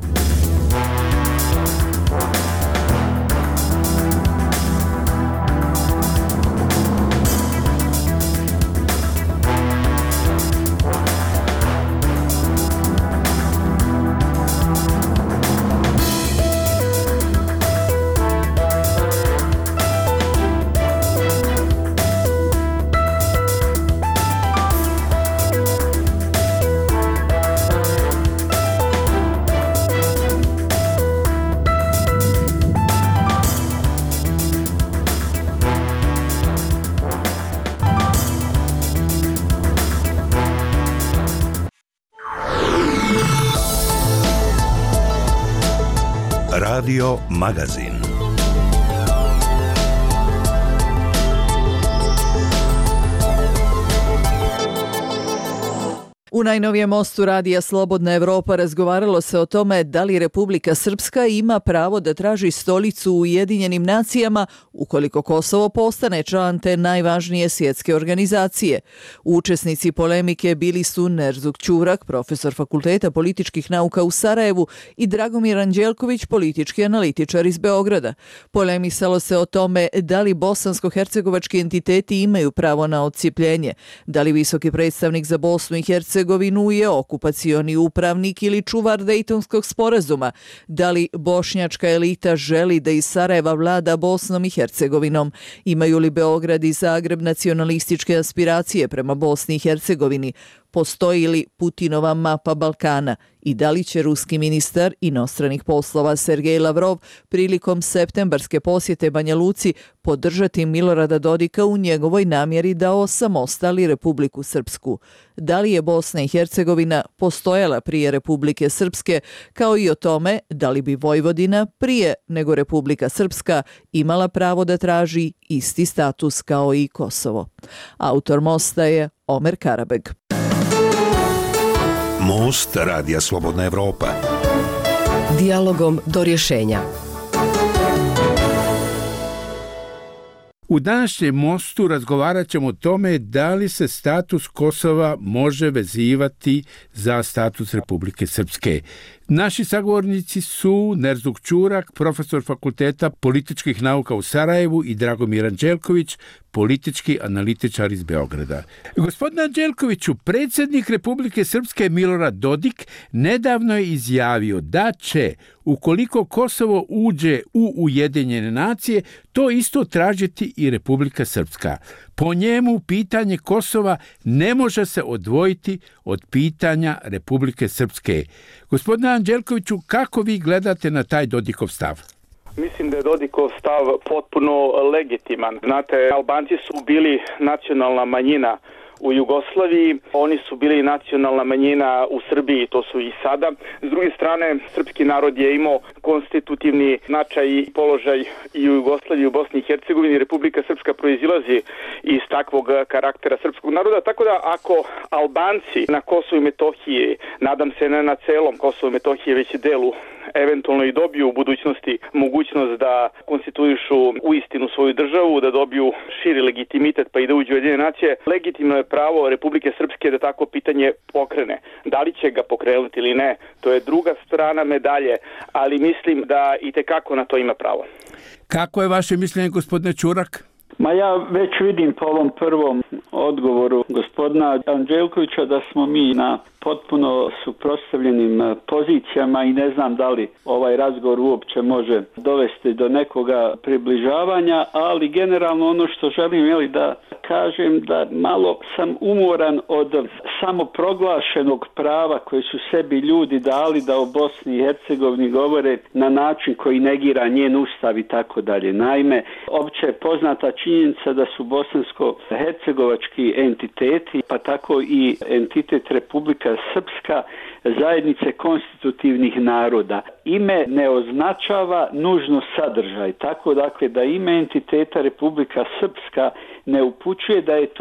Radio Magazin. U najnovijem mostu Radija Slobodna Evropa razgovaralo se o tome da li Republika Srpska ima pravo da traži stolicu u Ujedinjenim nacijama ukoliko Kosovo postane član te najvažnije svjetske organizacije. Učesnici polemike bili su Nerzuk Ćurak, profesor Fakulteta političkih nauka u Sarajevu, i Dragomir Anđelković, politički analitičar iz Beograda. Polemisalo se o tome da li bosansko-hercegovački entiteti imaju pravo na odcijepljenje, da li visoki predstavnik za Bosnu i Hercegovinu je okupacioni upravnik ili čuvar Dejtonskog sporazuma, da li bošnjačka elita želi da iz Sarajeva vlada Bosnom i Hercegovinom, imaju li Beograd i Zagreb nacionalističke aspiracije prema Bosni i Hercegovini, postoji li Putinova mapa Balkana i da li će ruski ministar inostranih poslova Sergej Lavrov prilikom septembarske posjete Banja Luci podržati Milorada Dodika u njegovoj namjeri da osamostali Republiku Srpsku. Da li je Bosna i Hercegovina postojala prije Republike Srpske, kao i o tome da li bi Vojvodina prije nego Republika Srpska imala pravo da traži isti status kao i Kosovo. Autor mosta je Omer Karabeg. Most Radija Slobodna Evropa. Dijalogom do rješenja. U današnjem mostu razgovarat ćemo o tome da li se status Kosova može vezivati za status Republike Srpske. Naši sagovornici su Nerzuk Ćurak, profesor Fakulteta političkih nauka u Sarajevu, i Dragomir Anđelković, politički analitičar iz Beograda. Gospodine Anđelkoviću, predsjednik Republike Srpske Milorad Dodik nedavno je izjavio da će, ukoliko Kosovo uđe u Ujedinjene nacije, to isto tražiti i Republika Srpska. Po njemu pitanje Kosova ne može se odvojiti od pitanja Republike Srpske. Gospodine Anđelkoviću, kako vi gledate na taj Dodikov stav? Mislim da je Dodikov stav potpuno legitiman. Znate, Albanci su bili nacionalna manjina u Jugoslaviji, oni su bili nacionalna manjina u Srbiji, to su i sada. S druge strane, srpski narod je imao konstitutivni značaj i položaj i u Jugoslaviji i u Bosni i Hercegovini. Republika Srpska proizilazi iz takvog karaktera srpskog naroda, tako da ako Albanci na Kosovu i Metohiji, nadam se ne na celom Kosovu i Metohiji, već delu, eventualno i dobiju u budućnosti mogućnost da konstituišu u istinu svoju državu, da dobiju širi legitimitet pa i da uđu u Ujedinjene nacije, legitimno je pravo Republike Srpske da tako pitanje pokrene. Da li će ga pokrenuti ili ne, to je druga strana medalje, ali mislim da i tekako na to ima pravo. Kako je vaše mišljenje, gospodine Ćurak? Ma ja već vidim po ovom prvom odgovoru gospodina Anđelkovića da smo mi na potpuno suprotstavljenim pozicijama i ne znam da li ovaj razgovor uopće može dovesti do nekoga približavanja, ali generalno ono što želim je da kažem da malo sam umoran od samoproglašenog prava koje su sebi ljudi dali da o Bosni i Hercegovini govore na način koji negira njen ustav i tako dalje. Naime, opće je poznata činjenica da su bosansko-hercegovački entiteti, pa tako i entitet Republika Srpska, zajednice konstitutivnih naroda. Ime ne označava nužno sadržaj, tako dakle da ime entiteta Republika Srpska ne upućuje da je to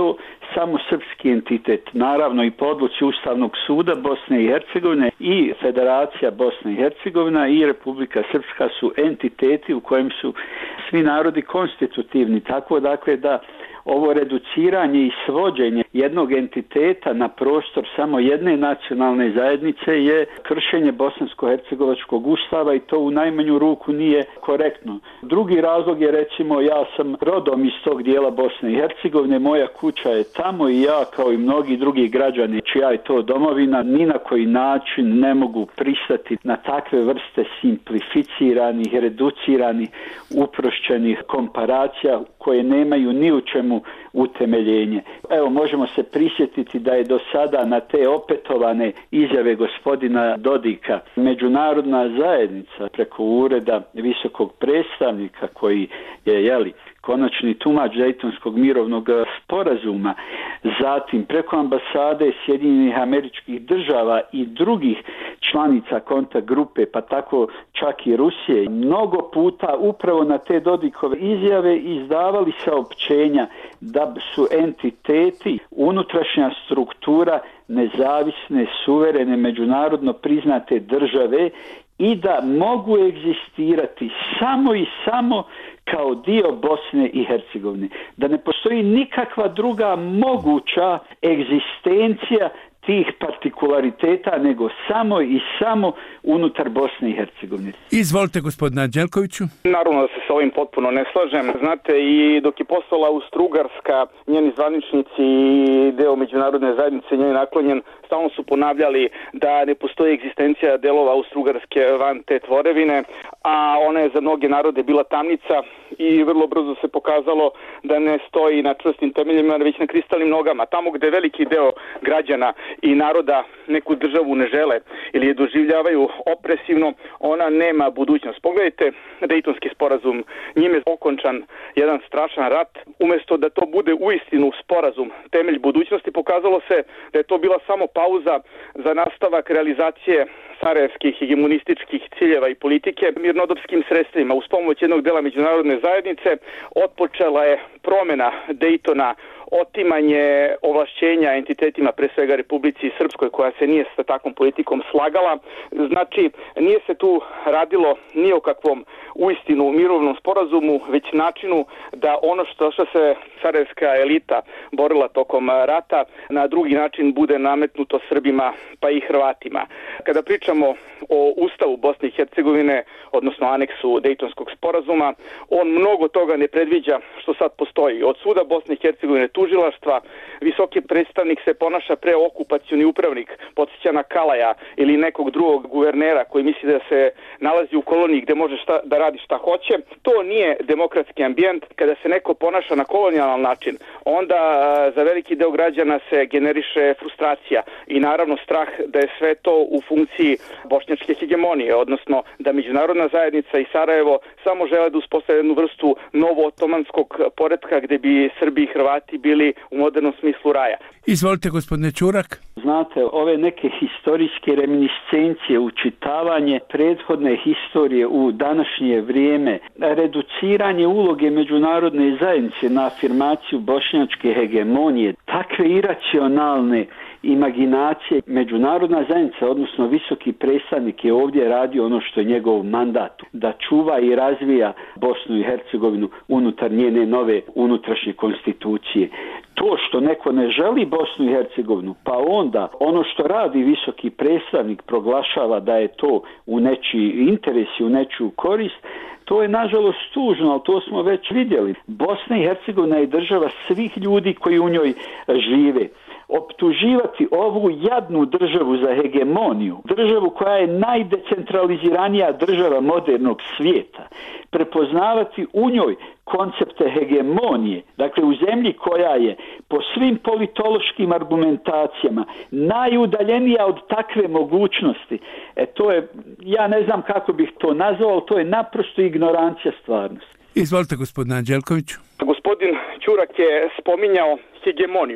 samo srpski entitet. Naravno i po odluci Ustavnog suda Bosne i Hercegovine i Federacija Bosne i Hercegovina i Republika Srpska su entiteti u kojem su svi narodi konstitutivni. Tako dakle da ovo reduciranje i svođenje jednog entiteta na prostor samo jedne nacionalne zajednice je kršenje bosansko-hercegovačkog ustava i to u najmanju ruku nije korektno. Drugi razlog je, recimo, ja sam rodom iz tog dijela Bosne i Hercegovine, moja kuća je tamo i ja kao i mnogi drugi građani čija je to domovina ni na koji način ne mogu pristati na takve vrste simplificiranih, reduciranih, uprošćenih komparacija koje nemaju ni u čemu utemeljenje. Evo, možemo se prisjetiti da je do sada na te opetovane izjave gospodina Dodika međunarodna zajednica preko ureda visokog predstavnika koji je, jeli, konačni tumač Dejtonskog mirovnog sporazuma, zatim preko ambasade Sjedinjenih Američkih Država i drugih članica kontakt grupe, pa tako čak i Rusije, mnogo puta upravo na te Dodikove izjave izdavali saopćenja da su entiteti unutrašnja struktura nezavisne, suverene, međunarodno priznate države i da mogu egzistirati samo i samo kao dio Bosne i Hercegovine. Da ne postoji nikakva druga moguća egzistencija tih partikulariteta nego samo i samo unutar Bosne i Hercegovine. Izvolite, gospodine Anđelkoviću. Naravno da se sa ovim potpuno ne slažem. Znate, i dok je postala Austro-Ugarska, njeni zvaničnici i deo međunarodne zajednice njeni naklonjen, stalno su ponavljali da ne postoji egzistencija delova Austro-Ugarske van te tvorevine, a ona je za mnoge narode bila tamnica i vrlo brzo se pokazalo da ne stoji na čvrstim temeljima, već na kristalnim nogama. Tamo gde veliki deo građana i naroda neku državu ne žele ili je doživljavaju opresivno, ona nema budućnost. Pogledajte Dejtonski sporazum, njime je okončan jedan strašan rat. Umesto da to bude uistinu sporazum, temelj budućnosti, pokazalo se da je to bila samo pauza za nastavak realizacije sarajevskih hegemonističkih ciljeva i politike mirnodopskim sredstvima. Uz pomoć jednog dela međunarodne zajednice otpočela je promjena Dejtona, otimanje ovlašćenja entitetima, pre svega Republici Srpskoj, koja se nije sa takvom politikom slagala. Znači, nije se tu radilo ni o kakvom uistinu mirovnom sporazumu, već načinu da ono što, što se sarajevska elita borila tokom rata na drugi način bude nametnuto Srbima pa i Hrvatima. Kada pričamo o Ustavu Bosne i Hercegovine, odnosno aneksu Dejtonskog sporazuma, on mnogo toga ne predviđa što sad postoji. Od suda Bosne i Hercegovine, tužilaštva, visoki predstavnik se ponaša preokupacioni upravnik, podsjeća na Kalaja ili nekog drugog guvernera koji misli da se nalazi u koloniji gde može šta, da radi šta hoće. To nije demokratski ambijent. Kada se neko ponaša na kolonijalan način, onda za veliki deo građana se generiše frustracija i naravno strah da je sve to u funkciji bošnjačke hegemonije, odnosno da međunarodna zajednica i Sarajevo samo žele da uspostave jednu vrstu novo-otomanskog poretka gde bi Srbi i Hrvati bili u modernom smislu raja. Izvolite, gospodine Čurak. Znate, ove neke historijske reminiscencije, učitavanje prethodne historije u današnje vrijeme, reduciranje uloge međunarodne zajednice na afirmaciju bošnjačke hegemonije, takve iracionalne imaginacije, međunarodna zajednica, odnosno visoki predstavnik je ovdje radio ono što je njegov mandat, da čuva i razvija Bosnu i Hercegovinu unutar njene nove unutrašnje konstitucije. To što neko ne želi Bosnu i Hercegovinu, pa onda ono što radi visoki predstavnik proglašava da je to u nečiji interes i u nečiju korist, to je nažalost tužno, ali to smo već vidjeli. Bosna i Hercegovina je država svih ljudi koji u njoj žive. Optuživati ovu jadnu državu za hegemoniju, državu koja je najdecentraliziranija država modernog svijeta, prepoznavati u njoj koncepte hegemonije, dakle u zemlji koja je po svim politološkim argumentacijama najudaljenija od takve mogućnosti, e to je, ja ne znam kako bih to nazvao, ali to je naprosto ignorancija stvarnosti. Izvolite, gospodine Anđelkoviću. Gospodin Ćurak je spominjao hegemoniju.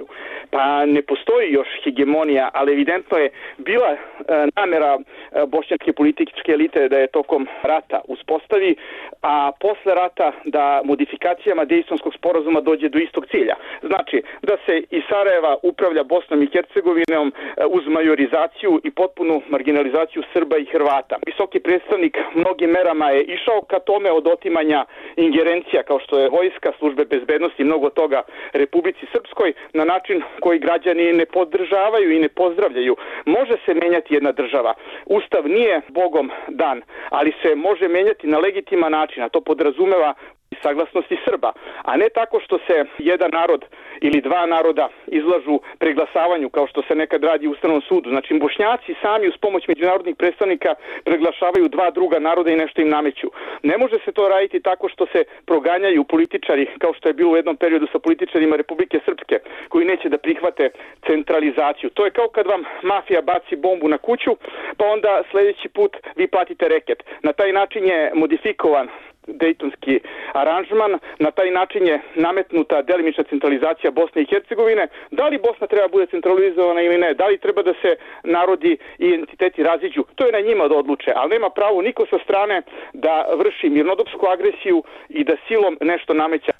pa ne postoji još hegemonija, ali evidentno je bila namera bošnjačke političke elite da je tokom rata uspostavi, a posle rata da modifikacijama Dejtonskog sporazuma dođe do istog cilja. Znači, da se iz Sarajeva upravlja Bosnom i Hercegovinom uz majorizaciju i potpunu marginalizaciju Srba i Hrvata. Visoki predstavnik mnogim merama je išao ka tome, od otimanja ingerencija kao što je vojska, službe bezbednosti i mnogo toga Republici Srpskoj, na način koji građani ne podržavaju i ne pozdravljaju. Može se menjati jedna država. Ustav nije Bogom dan, ali se može menjati na legitiman način, a to podrazumeva saglasnosti Srba, a ne tako što se jedan narod ili dva naroda izlažu preglasavanju kao što se nekad radi u Ustavnom sudu. Znači, Bošnjaci sami uz pomoć međunarodnih predstavnika preglašavaju dva druga naroda i nešto im nameću. Ne može se to raditi tako što se proganjaju političari, kao što je bilo u jednom periodu sa političarima Republike Srpske, koji neće da prihvate centralizaciju. To je kao kad vam mafija baci bombu na kuću, pa onda sljedeći put vi platite reket. Na taj način je modifikovan Dejtonski aranžman, na taj način je nametnuta delimična centralizacija Bosne i Hercegovine. Da li Bosna treba bude centralizovana ili ne, da li treba da se narodi i entiteti raziđu, to je na njima da odluče, ali nema pravo niko sa strane da vrši mirnodopsku agresiju i da silom nešto nameća.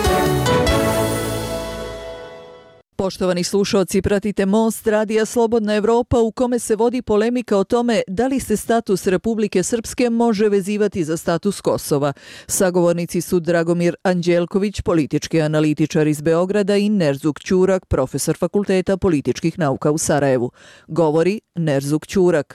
Poštovani slušalci, pratite Most Radija Slobodna Evropa u kome se vodi polemika o tome da li se status Republike Srpske može vezivati za status Kosova. Sagovornici su Dragomir Anđelković, politički analitičar iz Beograda, i Nerzuk Ćurak, profesor Fakulteta političkih nauka u Sarajevu. Govori Nerzuk Ćurak.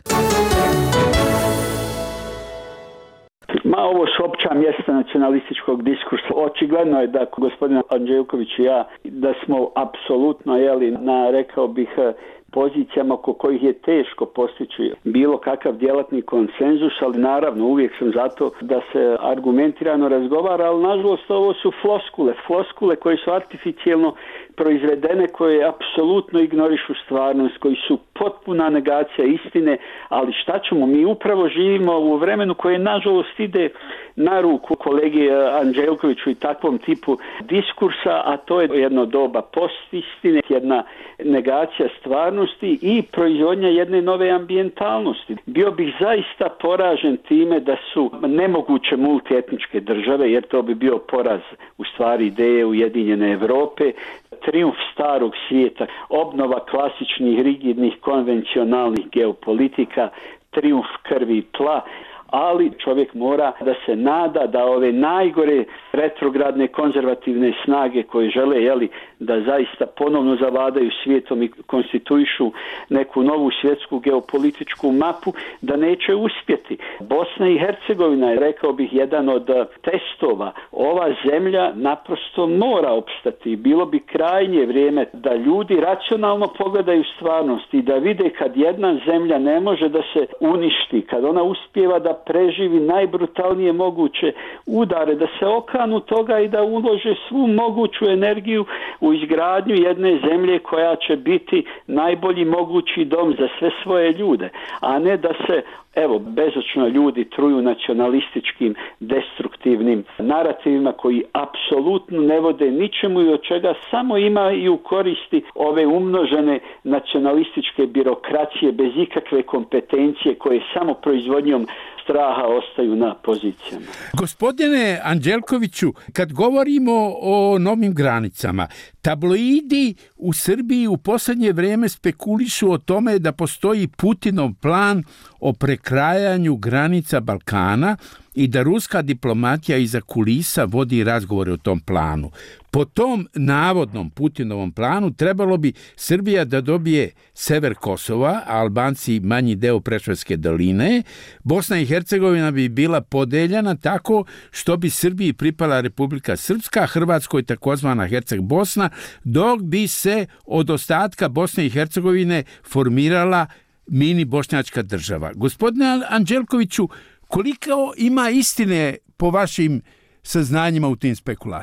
Ma, ovo su opća mjesta nacionalističkog diskursa. Očigledno je da gospodin Anđelković i ja, da smo apsolutno, jeli, na, rekao bih, pozicijama oko kojih je teško postići bilo kakav djelatni konsenzus, ali naravno uvijek sam zato da se argumentirano razgovara, ali nažalost ovo su floskule, floskule koje su artificijelno proizvedene, koje apsolutno ignorišu stvarnost, koji su potpuna negacija istine, ali šta ćemo, mi upravo živimo u vremenu koje nažalost ide na ruku kolegi Anđelkoviću i takvom tipu diskursa, a to je jedno doba postistine, jedna negacija stvarnosti i proizvodnja jedne nove ambijentalnosti. Bio bih zaista poražen time da su nemoguće multietničke države, jer to bi bio poraz u stvari ideje Ujedinjene Evrope, trijumf starog svijeta, obnova klasičnih, rigidnih, konvencionalnih geopolitika, trijumf krvi i tla, ali čovjek mora da se nada da ove najgore retrogradne konzervativne snage koje žele, jeli, da zaista ponovno zavladaju svijetom i konstituišu neku novu svjetsku geopolitičku mapu, da neće uspjeti. Bosna i Hercegovina je, rekao bih, jedan od testova. Ova zemlja naprosto mora opstati. Bilo bi krajnje vrijeme da ljudi racionalno pogledaju stvarnost i da vide kad jedna zemlja ne može da se uništi, kad ona uspijeva da preživi najbrutalnije moguće udare, da se okanu toga i da ulože svu moguću energiju u izgradnju jedne zemlje koja će biti najbolji mogući dom za sve svoje ljude, a ne da se, evo, bezočno ljudi truju nacionalističkim, destruktivnim narativima koji apsolutno ne vode ničemu i od čega samo imaju koristi ove umnožene nacionalističke birokracije bez ikakve kompetencije koje samo proizvodnjom straha ostaju na pozicijama. Gospodine Anđelkoviću, kad govorimo o novim granicama, tabloidi u Srbiji u posljednje vrijeme spekulišu o tome da postoji Putinov plan o prekrajanju granica Balkana i da ruska diplomatija iza kulisa vodi razgovore o tom planu. Po tom navodnom Putinovom planu trebalo bi Srbija da dobije sever Kosova, a Albanci manji deo Preševske doline. Bosna i Hercegovina bi bila podeljena tako što bi Srbiji pripala Republika Srpska, Hrvatskoj takozvana Herceg Bosna, dok bi se od ostatka Bosne i Hercegovine formirala mini bošnjačka država. Gospodine Anđelkoviću, koliko ima istine po vašim saznanjima u tim spekulacijama?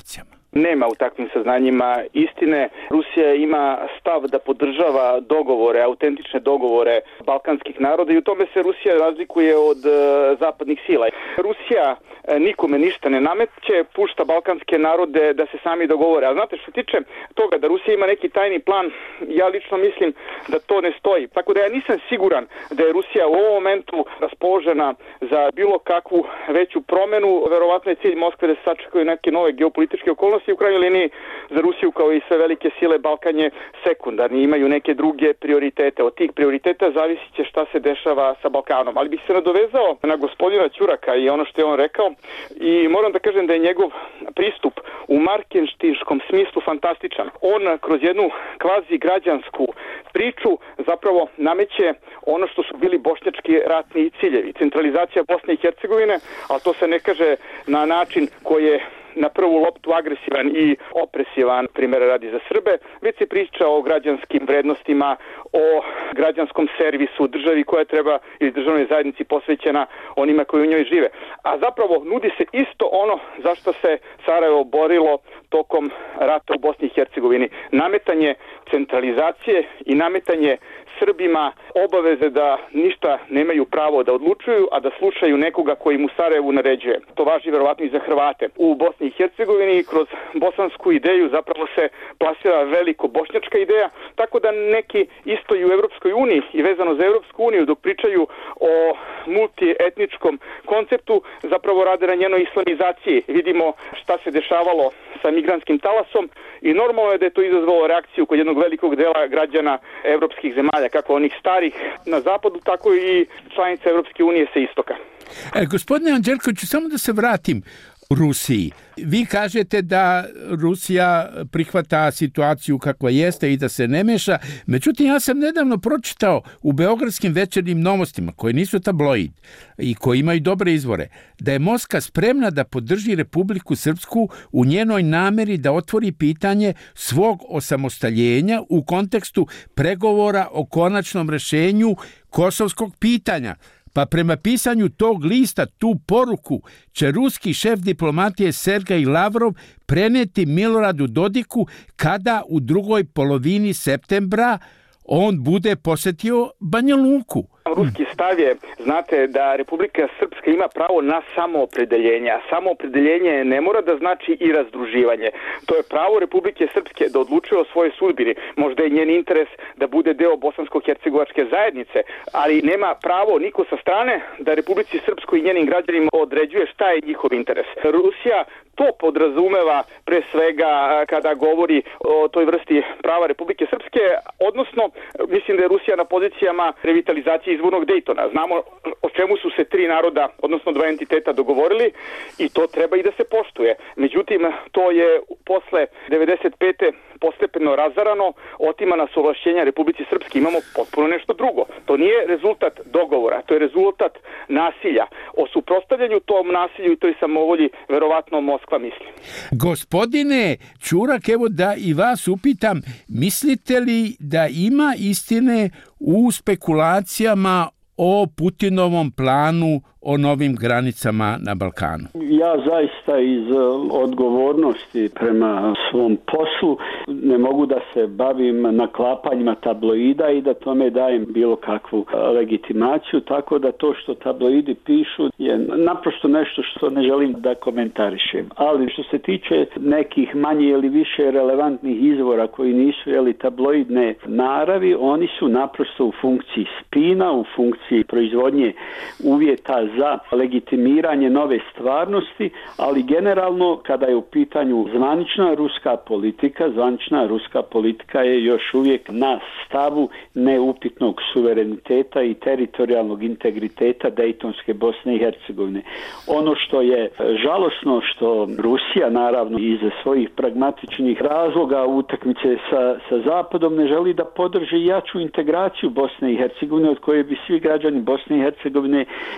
Nema u takvim saznanjima istine. Rusija ima stav da podržava dogovore, autentične dogovore balkanskih naroda i u tome se Rusija razlikuje od uh, zapadnih sila. Rusija uh, nikome ništa ne nameće, pušta balkanske narode da se sami dogovore. A znate što tiče toga da Rusija ima neki tajni plan, ja lično mislim da to ne stoji. Tako da ja nisam siguran da je Rusija u ovom momentu raspoložena za bilo kakvu veću promenu. Verovatno je cilj Moskve da se sačekaju neke nove geopolitičke okolnosti. U krajnjoj liniji za Rusiju kao i sve velike sile Balkan je sekundarni, imaju neke druge prioritete. Od tih prioriteta zavisit će šta se dešava sa Balkanom. Ali bih se nadovezao na gospodina Ćuraka i ono što je on rekao i moram da kažem da je njegov pristup u marketinškom smislu fantastičan. On kroz jednu kvazi građansku priču zapravo nameće ono što su bili bošnjački ratni ciljevi. Centralizacija Bosne i Hercegovine, ali to se ne kaže na način koji je na prvu loptu agresivan i opresivan, primjer radi za Srbe, već se priča o građanskim vrednostima, o građanskom servisu, državi koja treba ili državnoj zajednici posvećena onima koji u njoj žive. A zapravo nudi se isto ono zašto se Sarajevo borilo tokom rata u Bosni i Hercegovini. Nametanje centralizacije i nametanje Srbima obaveze da ništa nemaju pravo da odlučuju, a da slušaju nekoga koji mu Sarajevu naređuje. To važi verovatno i za Hrvate. U Bosni i Hercegovini kroz bosansku ideju zapravo se plasira veliko bošnjačka ideja, tako da neki isto i u Evropskoj uniji i vezano za Evropsku uniju dok pričaju o multietničkom konceptu zapravo rade na njenoj islamizaciji. Vidimo šta se dešavalo sa migrantskim talasom i normalno je da je to izazvalo reakciju kod jednog velikog dela građana evropskih zemalja, kako onih starih na zapadu, tako i članica Evropske unije sa istoka. E, gospodine Anđelkoviću, samo da se vratim Rusiji. Vi kažete da Rusija prihvata situaciju kakva jeste i da se ne meša. Međutim, ja sam nedavno pročitao u beogradskim večernjim novostima, koje nisu tabloid i koji imaju dobre izvore, da je Moskva spremna da podrži Republiku Srpsku u njenoj nameri da otvori pitanje svog osamostaljenja u kontekstu pregovora o konačnom rešenju kosovskog pitanja. Pa prema pisanju tog lista tu poruku će ruski šef diplomatije Sergej Lavrov preneti Miloradu Dodiku kada u drugoj polovini septembra on bude posjetio Banja Luku. Ruski stav je, znate, da Republika Srpska ima pravo na samoopredeljenje, a samoopredeljenje ne mora da znači i razdruživanje. To je pravo Republike Srpske da odlučuje o svojoj sudbini. Možda je njen interes da bude deo bosansko-hercegovačke zajednice, ali nema pravo niko sa strane da Republici Srpskoj i njenim građanima određuje šta je njihov interes. Rusija to podrazumeva pre svega kada govori o toj vrsti prava Republike Srpske, odnosno mislim da je Rusija na pozicijama revitalizacije izvornog Dejtona. Znamo o čemu su se tri naroda, odnosno dva entiteta dogovorili i to treba i da se poštuje. Međutim, to je posle devedeset pete postepeno razarano, otimana su ovlašćenja Republici Srpske. Imamo potpuno nešto drugo. To nije rezultat dogovora, to je rezultat nasilja. O suprotstavljanju tom nasilju i toj samovolji verovatno Moskva misli. Gospodine Ćurak, evo da i vas upitam, mislite li da ima istine u spekulacijama o Putinovom planu o novim granicama na Balkanu? Ja zaista iz odgovornosti prema svom poslu ne mogu da se bavim naklapanjima tabloida i da tome dajem bilo kakvu legitimaciju, tako da to što tabloidi pišu je naprosto nešto što ne želim da komentarišem. Ali što se tiče nekih manje ili više relevantnih izvora koji nisu jeli tabloidne naravi, oni su naprosto u funkciji spina, u funkciji proizvodnje uvjeta za legitimiranje nove stvarnosti, ali generalno kada je u pitanju zvanična ruska politika, zvanična ruska politika je još uvijek na stavu neupitnog suvereniteta i teritorijalnog integriteta Dejtonske Bosne i Hercegovine. Ono što je žalosno što Rusija naravno iz svojih pragmatičnih razloga utakmice sa, sa Zapadom ne želi da podrži jaču integraciju Bosne i Hercegovine od koje bi svi građani Bosne i Hercegovine imali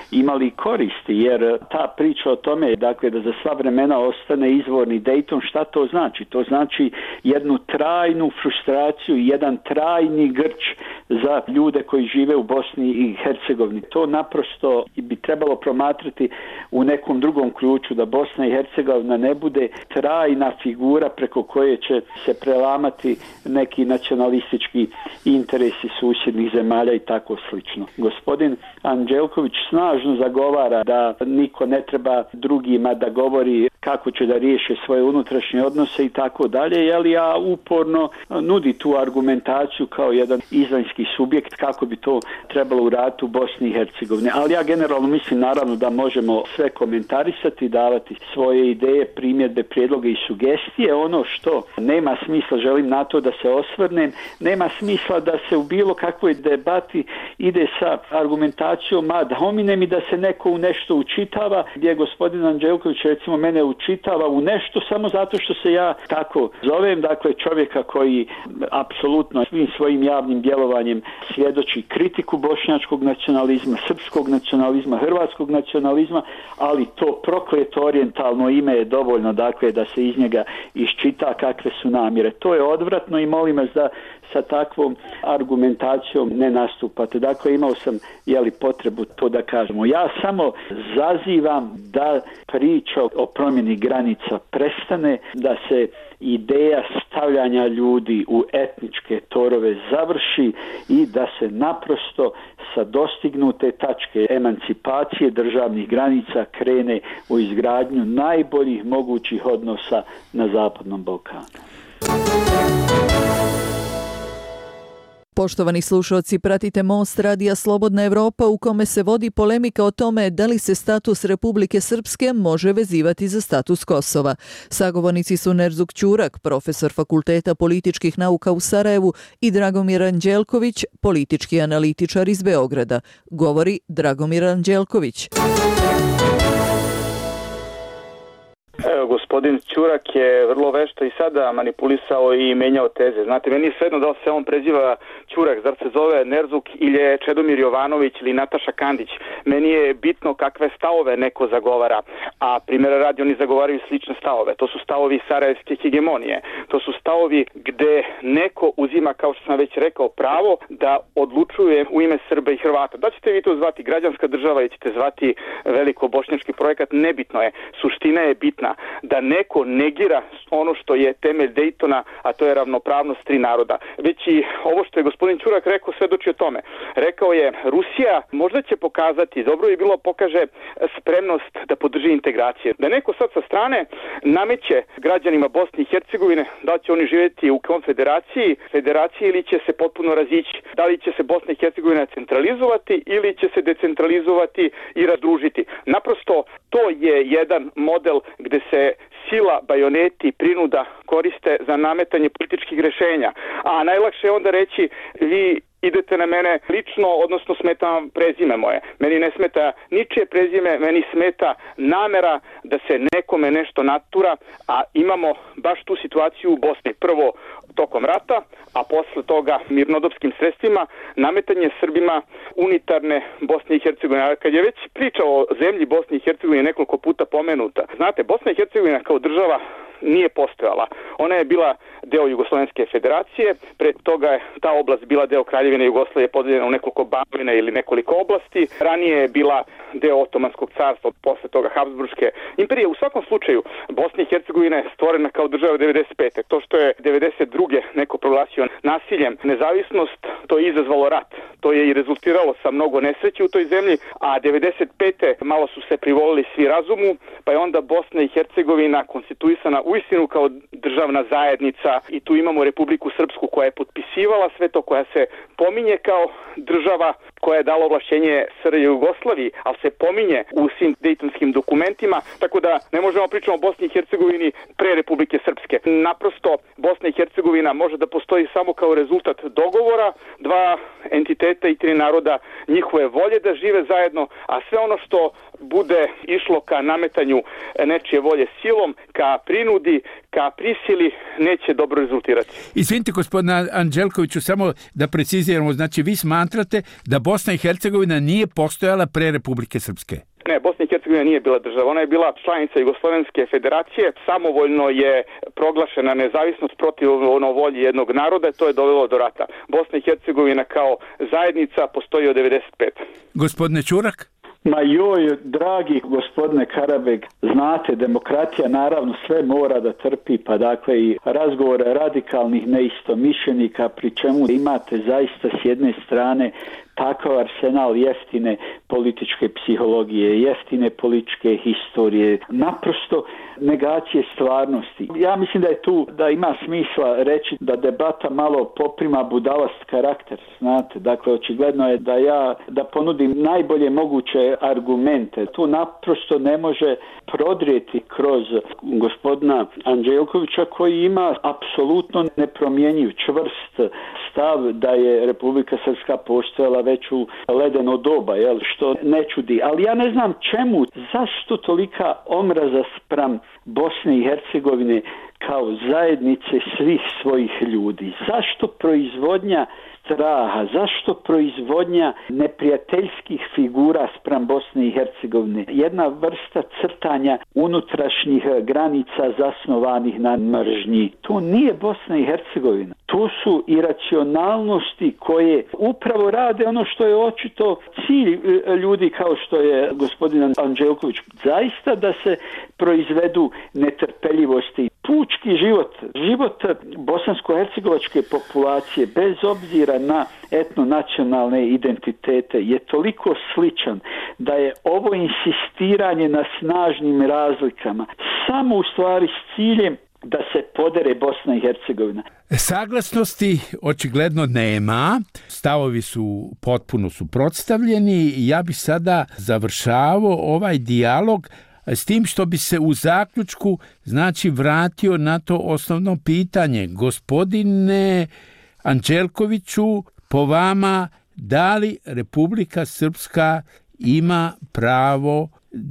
imali koristi, jer ta priča o tome, dakle, da za sva vremena ostane izvorni Dayton, šta to znači? To znači jednu trajnu frustraciju i jedan trajni grč za ljude koji žive u Bosni i Hercegovini. To naprosto bi trebalo promatrati u nekom drugom ključu, da Bosna i Hercegovina ne bude trajna figura preko koje će se prelamati neki nacionalistički interesi susjednih zemalja i tako slično. Gospodin Anđelković snažno zagovara da niko ne treba drugima da govori kako će da riješe svoje unutrašnje odnose i tako dalje, jel ja uporno nudi tu argumentaciju kao jedan izvanjski subjekt kako bi to trebalo uraditi u Bosni i Hercegovini. Ali ja generalno mislim naravno da možemo sve komentarisati, davati svoje ideje, primjedbe, prijedloge i sugestije. Ono što nema smisla, želim na to da se osvrnem, nema smisla da se u bilo kakvoj debati ide sa argumentacijom ad hominem i da se neko u nešto učitava, gdje gospodin Anđelković recimo mene učitava u nešto samo zato što se ja tako zovem, dakle čovjeka koji apsolutno svim svojim javnim djelovanjem svjedoči kritiku bošnjačkog nacionalizma, srpskog nacionalizma, hrvatskog nacionalizma, ali to prokleto orijentalno ime je dovoljno, dakle, da se iz njega iščita kakve su namjere. To je odvratno i molim vas da sa takvom argumentacijom ne nastupate. Dakle, imao sam jeli, potrebu to da kažemo. Ja samo zazivam da priča o promjeni granica prestane, da se ideja stavljanja ljudi u etničke torove završi i da se naprosto sa dostignute tačke emancipacije državnih granica krene u izgradnju najboljih mogućih odnosa na Zapadnom Balkanu. Poštovani slušalci, pratite Most radija Slobodna Evropa u kome se vodi polemika o tome da li se status Republike Srpske može vezivati za status Kosova. Sagovornici su Nerzuk Ćurak, profesor Fakulteta političkih nauka u Sarajevu, i Dragomir Anđelković, politički analitičar iz Beograda. Govori Dragomir Anđelković. Evo, gospodin Ćurak je vrlo vešto i sada manipulisao i menjao teze. Znate, meni je svejedno da li se on preziva Ćurak, zar se zove Nerzuk ili je Čedomir Jovanović ili Nataša Kandić. Meni je bitno kakve stavove neko zagovara, a primjera radi oni zagovaraju slične stavove. To su stavovi sarajevske hegemonije. To su stavovi gde neko uzima, kao što sam već rekao, pravo da odlučuje u ime Srba i Hrvata. Da ćete vi to zvati građanska država ili ćete zvati veliko bošnjački projekat, nebitno je. Suština je bitna. Da neko negira ono što je temelj Daytona, a to je ravnopravnost tri naroda. Već i ovo što je gospodin Ćurak rekao svedoči o tome. Rekao je, Rusija možda će pokazati, dobro je bilo pokaže spremnost da podrži integracije. Da neko sad sa strane nameće građanima Bosne i Hercegovine da će oni živjeti u konfederaciji, federaciji ili će se potpuno razići. Da li će se Bosna i Hercegovina centralizovati ili će se decentralizovati i razdružiti. Naprosto to je jedan model gde se sila, bajoneti, prinuda koriste za nametanje političkih rješenja. A najlakše je onda reći vi idete na mene lično, odnosno smeta vam prezime moje. Meni ne smeta ničije prezime, meni smeta namera da se nekome nešto natura, a imamo baš tu situaciju u Bosni. Prvo tokom rata, a posle toga mirnodopskim sredstvima, nametanje Srbima unitarne Bosne i Hercegovine. Kad je već priča o zemlji Bosne i Hercegovine nekoliko puta pomenuta, znate, Bosna i Hercegovina kao država nije postojala. Ona je bila deo Jugoslovenske federacije, pre toga je ta oblast bila deo Kraljevine Jugoslavije, podeljena u nekoliko banovina ili nekoliko oblasti. Ranije je bila deo Otomanskog carstva, posle toga Habsburške imperije. U svakom slučaju, Bosna i Hercegovina je stvorena kao država devedeset pete. To što je devedeset druge neko proglasio nasiljem nezavisnost, to je izazvalo rat. To je i rezultiralo sa mnogo nesreći u toj zemlji, a devedeset pete malo su se privolili svi razumu, pa je onda Bosna i Hercegovina konstituisana uistinu kao državna zajednica i tu imamo Republiku Srpsku koja je potpisivala sve to, koja se pominje kao država koja je dala ovlašćenje S R J Jugoslaviji, ali se pominje u svim dejtonskim dokumentima, tako da ne možemo pričati o Bosni i Hercegovini pre Republike Srpske. Naprosto Bosna i Hercegovina može da postoji samo kao rezultat dogovora dva entiteta i tri naroda, njihove volje da žive zajedno, a sve ono što bude išlo ka nametanju nečije volje silom, ka prinudi, ka prisili, neće dobro rezultirati. Izvinite, gospodina Anđelkoviću, samo da preciziramo, znači vi smatrate da Bosna i Hercegovina nije postojala pre Republike Srpske? Ne, Bosna i Hercegovina nije bila država, ona je bila članica Jugoslovenske federacije, samovoljno je proglašena nezavisnost protiv ono volji jednog naroda i to je dovelo do rata. Bosna i Hercegovina kao zajednica postoji od devedeset pete. Gospodine Ćurak? Ma joj, dragi gospodine Karabeg, znate, demokratija naravno sve mora da trpi, pa dakle i razgovore radikalnih neistomišljenika, pri čemu imate zaista s jedne strane takav arsenal jeftine političke psihologije, jeftine političke historije, naprosto negacije stvarnosti. Ja mislim da je tu, da ima smisla reći da debata malo poprima budalast karakter, znate, dakle očigledno je da ja, da ponudim najbolje moguće argumente. Tu naprosto ne može prodrijeti kroz gospodina Anđelkovića koji ima apsolutno nepromjenjiv, čvrst stav da je Republika Srpska postojala već u ledeno doba, jel, što ne čudi. Ali ja ne znam čemu, zašto tolika omraza spram Bosne i Hercegovine kao zajednice svih svojih ljudi? Zašto proizvodnja straha, zašto proizvodnja neprijateljskih figura spram Bosne i Hercegovine? Jedna vrsta crtanja unutrašnjih granica zasnovanih na mržnji. To nije Bosna i Hercegovina. To su iracionalnosti koje upravo rade ono što je očito cilj ljudi kao što je gospodin Anđelković. Zaista da se proizvedu netrpeljivosti. Pučki život, život bosansko-hercegovačke populacije, bez obzira na etno-nacionalne identitete, je toliko sličan da je ovo insistiranje na snažnim razlikama samo u stvari s ciljem da se podere Bosna i Hercegovina. Saglasnosti očigledno nema, stavovi su potpuno suprotstavljeni. Ja bi sada završavao ovaj dijalog s tim što bi se u zaključku znači vratio na to osnovno pitanje. Gospodine Anđelkoviću, po vama, da li Republika Srpska ima pravo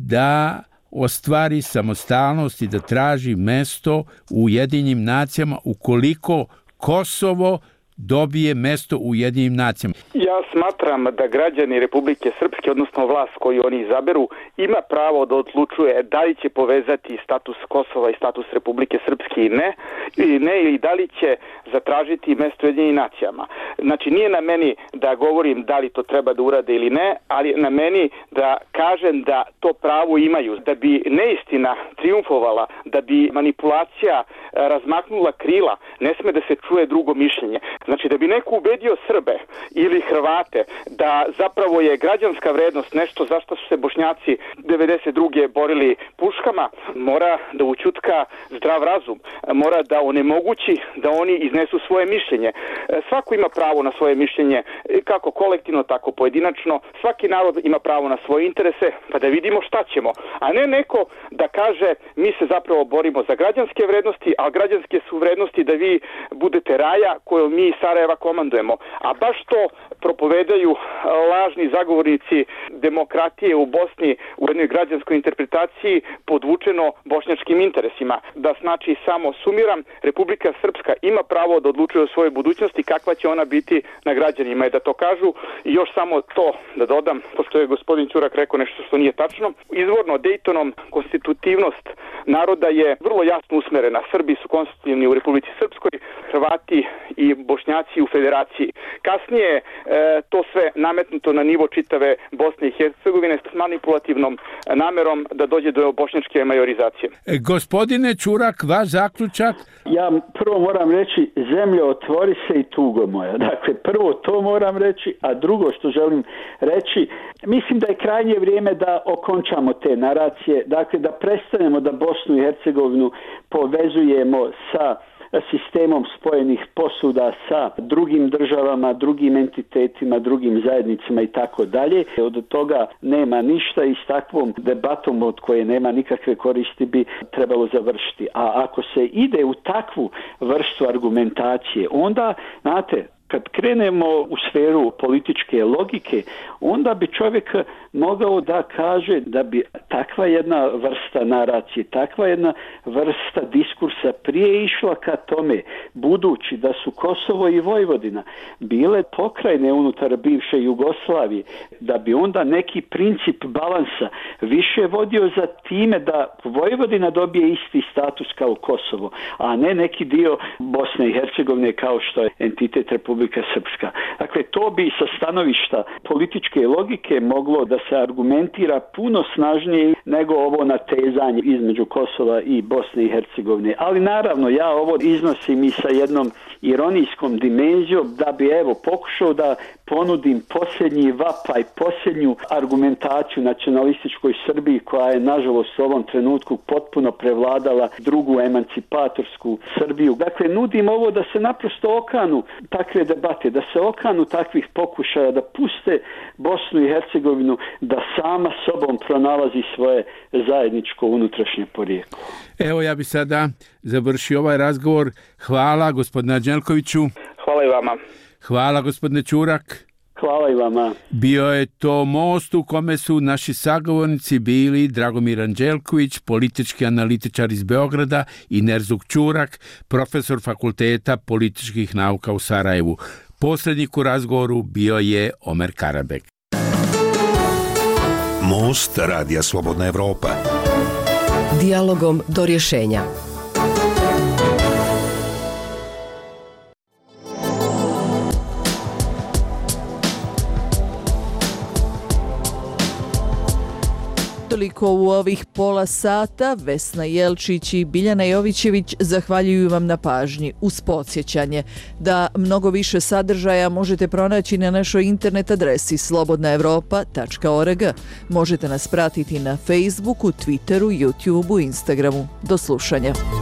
da ostvari samostalnost i da traži mesto u Ujedinjenim nacijama ukoliko Kosovo dobije mesto u Ujedinjenim nacijama? Ja smatram da građani Republike Srpske, odnosno vlast koju oni izaberu, ima pravo da odlučuje da li će povezati status Kosova i status Republike Srpske i ne, ili ne, ili da li će zatražiti mesto u Ujedinjenim nacijama. Znači, nije na meni da govorim da li to treba da urade ili ne, ali na meni da kažem da to pravo imaju. Da bi neistina triumfovala, da bi manipulacija razmaknula krila, ne sme da se čuje drugo mišljenje. Znači, da bi neko ubedio Srbe ili Hrvate da zapravo je građanska vrednost nešto za što su se Bošnjaci devedeset druge borili puškama, mora da ućutka zdrav razum, mora da onemogući da oni iznesu svoje mišljenje. Svako ima pravo na svoje mišljenje, kako kolektivno, tako pojedinačno. Svaki narod ima pravo na svoje interese, pa da vidimo šta ćemo. A ne neko da kaže mi se zapravo borimo za građanske vrednosti, a građanske su vrednosti da vi budete raja koju mi iz Sarajeva komandujemo. A baš to propovedaju lažni zagovornici demokratije u Bosni u jednoj građanskoj interpretaciji podvučeno bošnjačkim interesima. Da znači, samo sumiram, Republika Srpska ima pravo da odlučuje o svojoj budućnosti, kakva će ona biti na građanima i da to kažu. I još samo to da dodam, pošto je gospodin Ćurak rekao nešto što nije tačno. Izvorno Dejtonom konstitutivnost naroda je vrlo jasno usmerena. Srbi su konstitutivni u Republici Srpskoj, Hrvati i Bošnjaci u federaciji. Kasnije e, to sve nametnuto na nivo čitave Bosne i Hercegovine s manipulativnom namerom da dođe do bošnjačke majorizacije. E, gospodine Ćurak, vaš zaključak? Ja prvo moram reći, zemljo, otvori se i tugo moja. Dakle, prvo to moram reći, a drugo što želim reći, mislim da je krajnje vrijeme da okončamo te naracije, dakle da prestanemo da Bosnu i Hercegovinu povezujemo sa sistemom spojenih posuda sa drugim državama, drugim entitetima, drugim zajednicama i tako dalje. Od toga nema ništa i s takvom debatom od koje nema nikakve koristi bi trebalo završiti. A ako se ide u takvu vrstu argumentacije, onda, znate, Kad krenemo u sferu političke logike, onda bi čovjek mogao da kaže da bi takva jedna vrsta naracije, takva jedna vrsta diskursa prije išla ka tome, budući da su Kosovo i Vojvodina bile pokrajine unutar bivše Jugoslavije, da bi onda neki princip balansa više vodio za time da Vojvodina dobije isti status kao Kosovo, a ne neki dio Bosne i Hercegovine kao što je entitet Republika Srpska. Dakle, to bi sa stanovišta političke logike moglo da se argumentira puno snažnije nego ovo natezanje između Kosova i Bosne i Hercegovine. Ali naravno, ja ovo iznosim i sa jednom ironijskom dimenzijom da bi evo pokušao da ponudim posljednji vapaj, posljednju argumentaciju nacionalističkoj Srbiji koja je nažalost u ovom trenutku potpuno prevladala drugu emancipatorsku Srbiju. Dakle, nudim ovo da se naprosto okanu takve debate, da se okanu takvih pokušaja, da puste Bosnu i Hercegovinu da sama sobom pronalazi svoje zajedničko unutrašnje porijeklo. Evo, ja bi sada završio ovaj razgovor. Hvala gospodine Anđelkoviću. Hvala i vama. Hvala gospodine Ćurak. Hvala i vama. Bio je to most u kome su naši sagovornici bili Dragomir Anđelković, politički analitičar iz Beograda, i Nerzuk Ćurak, profesor Fakulteta političkih nauka u Sarajevu. Posrednik u razgovoru bio je Omer Karabek. Most Radija Slobodna Evropa. Dijalogom do rješenja. Toliko u ovih pola sata. Vesna Jelčić i Biljana Jovićević zahvaljuju vam na pažnji. Uz podsjećanje da mnogo više sadržaja možete pronaći na našoj internet adresi slobodna evropa tačka org. Možete nas pratiti na Facebooku, Twitteru, YouTubeu, Instagramu. Do slušanja.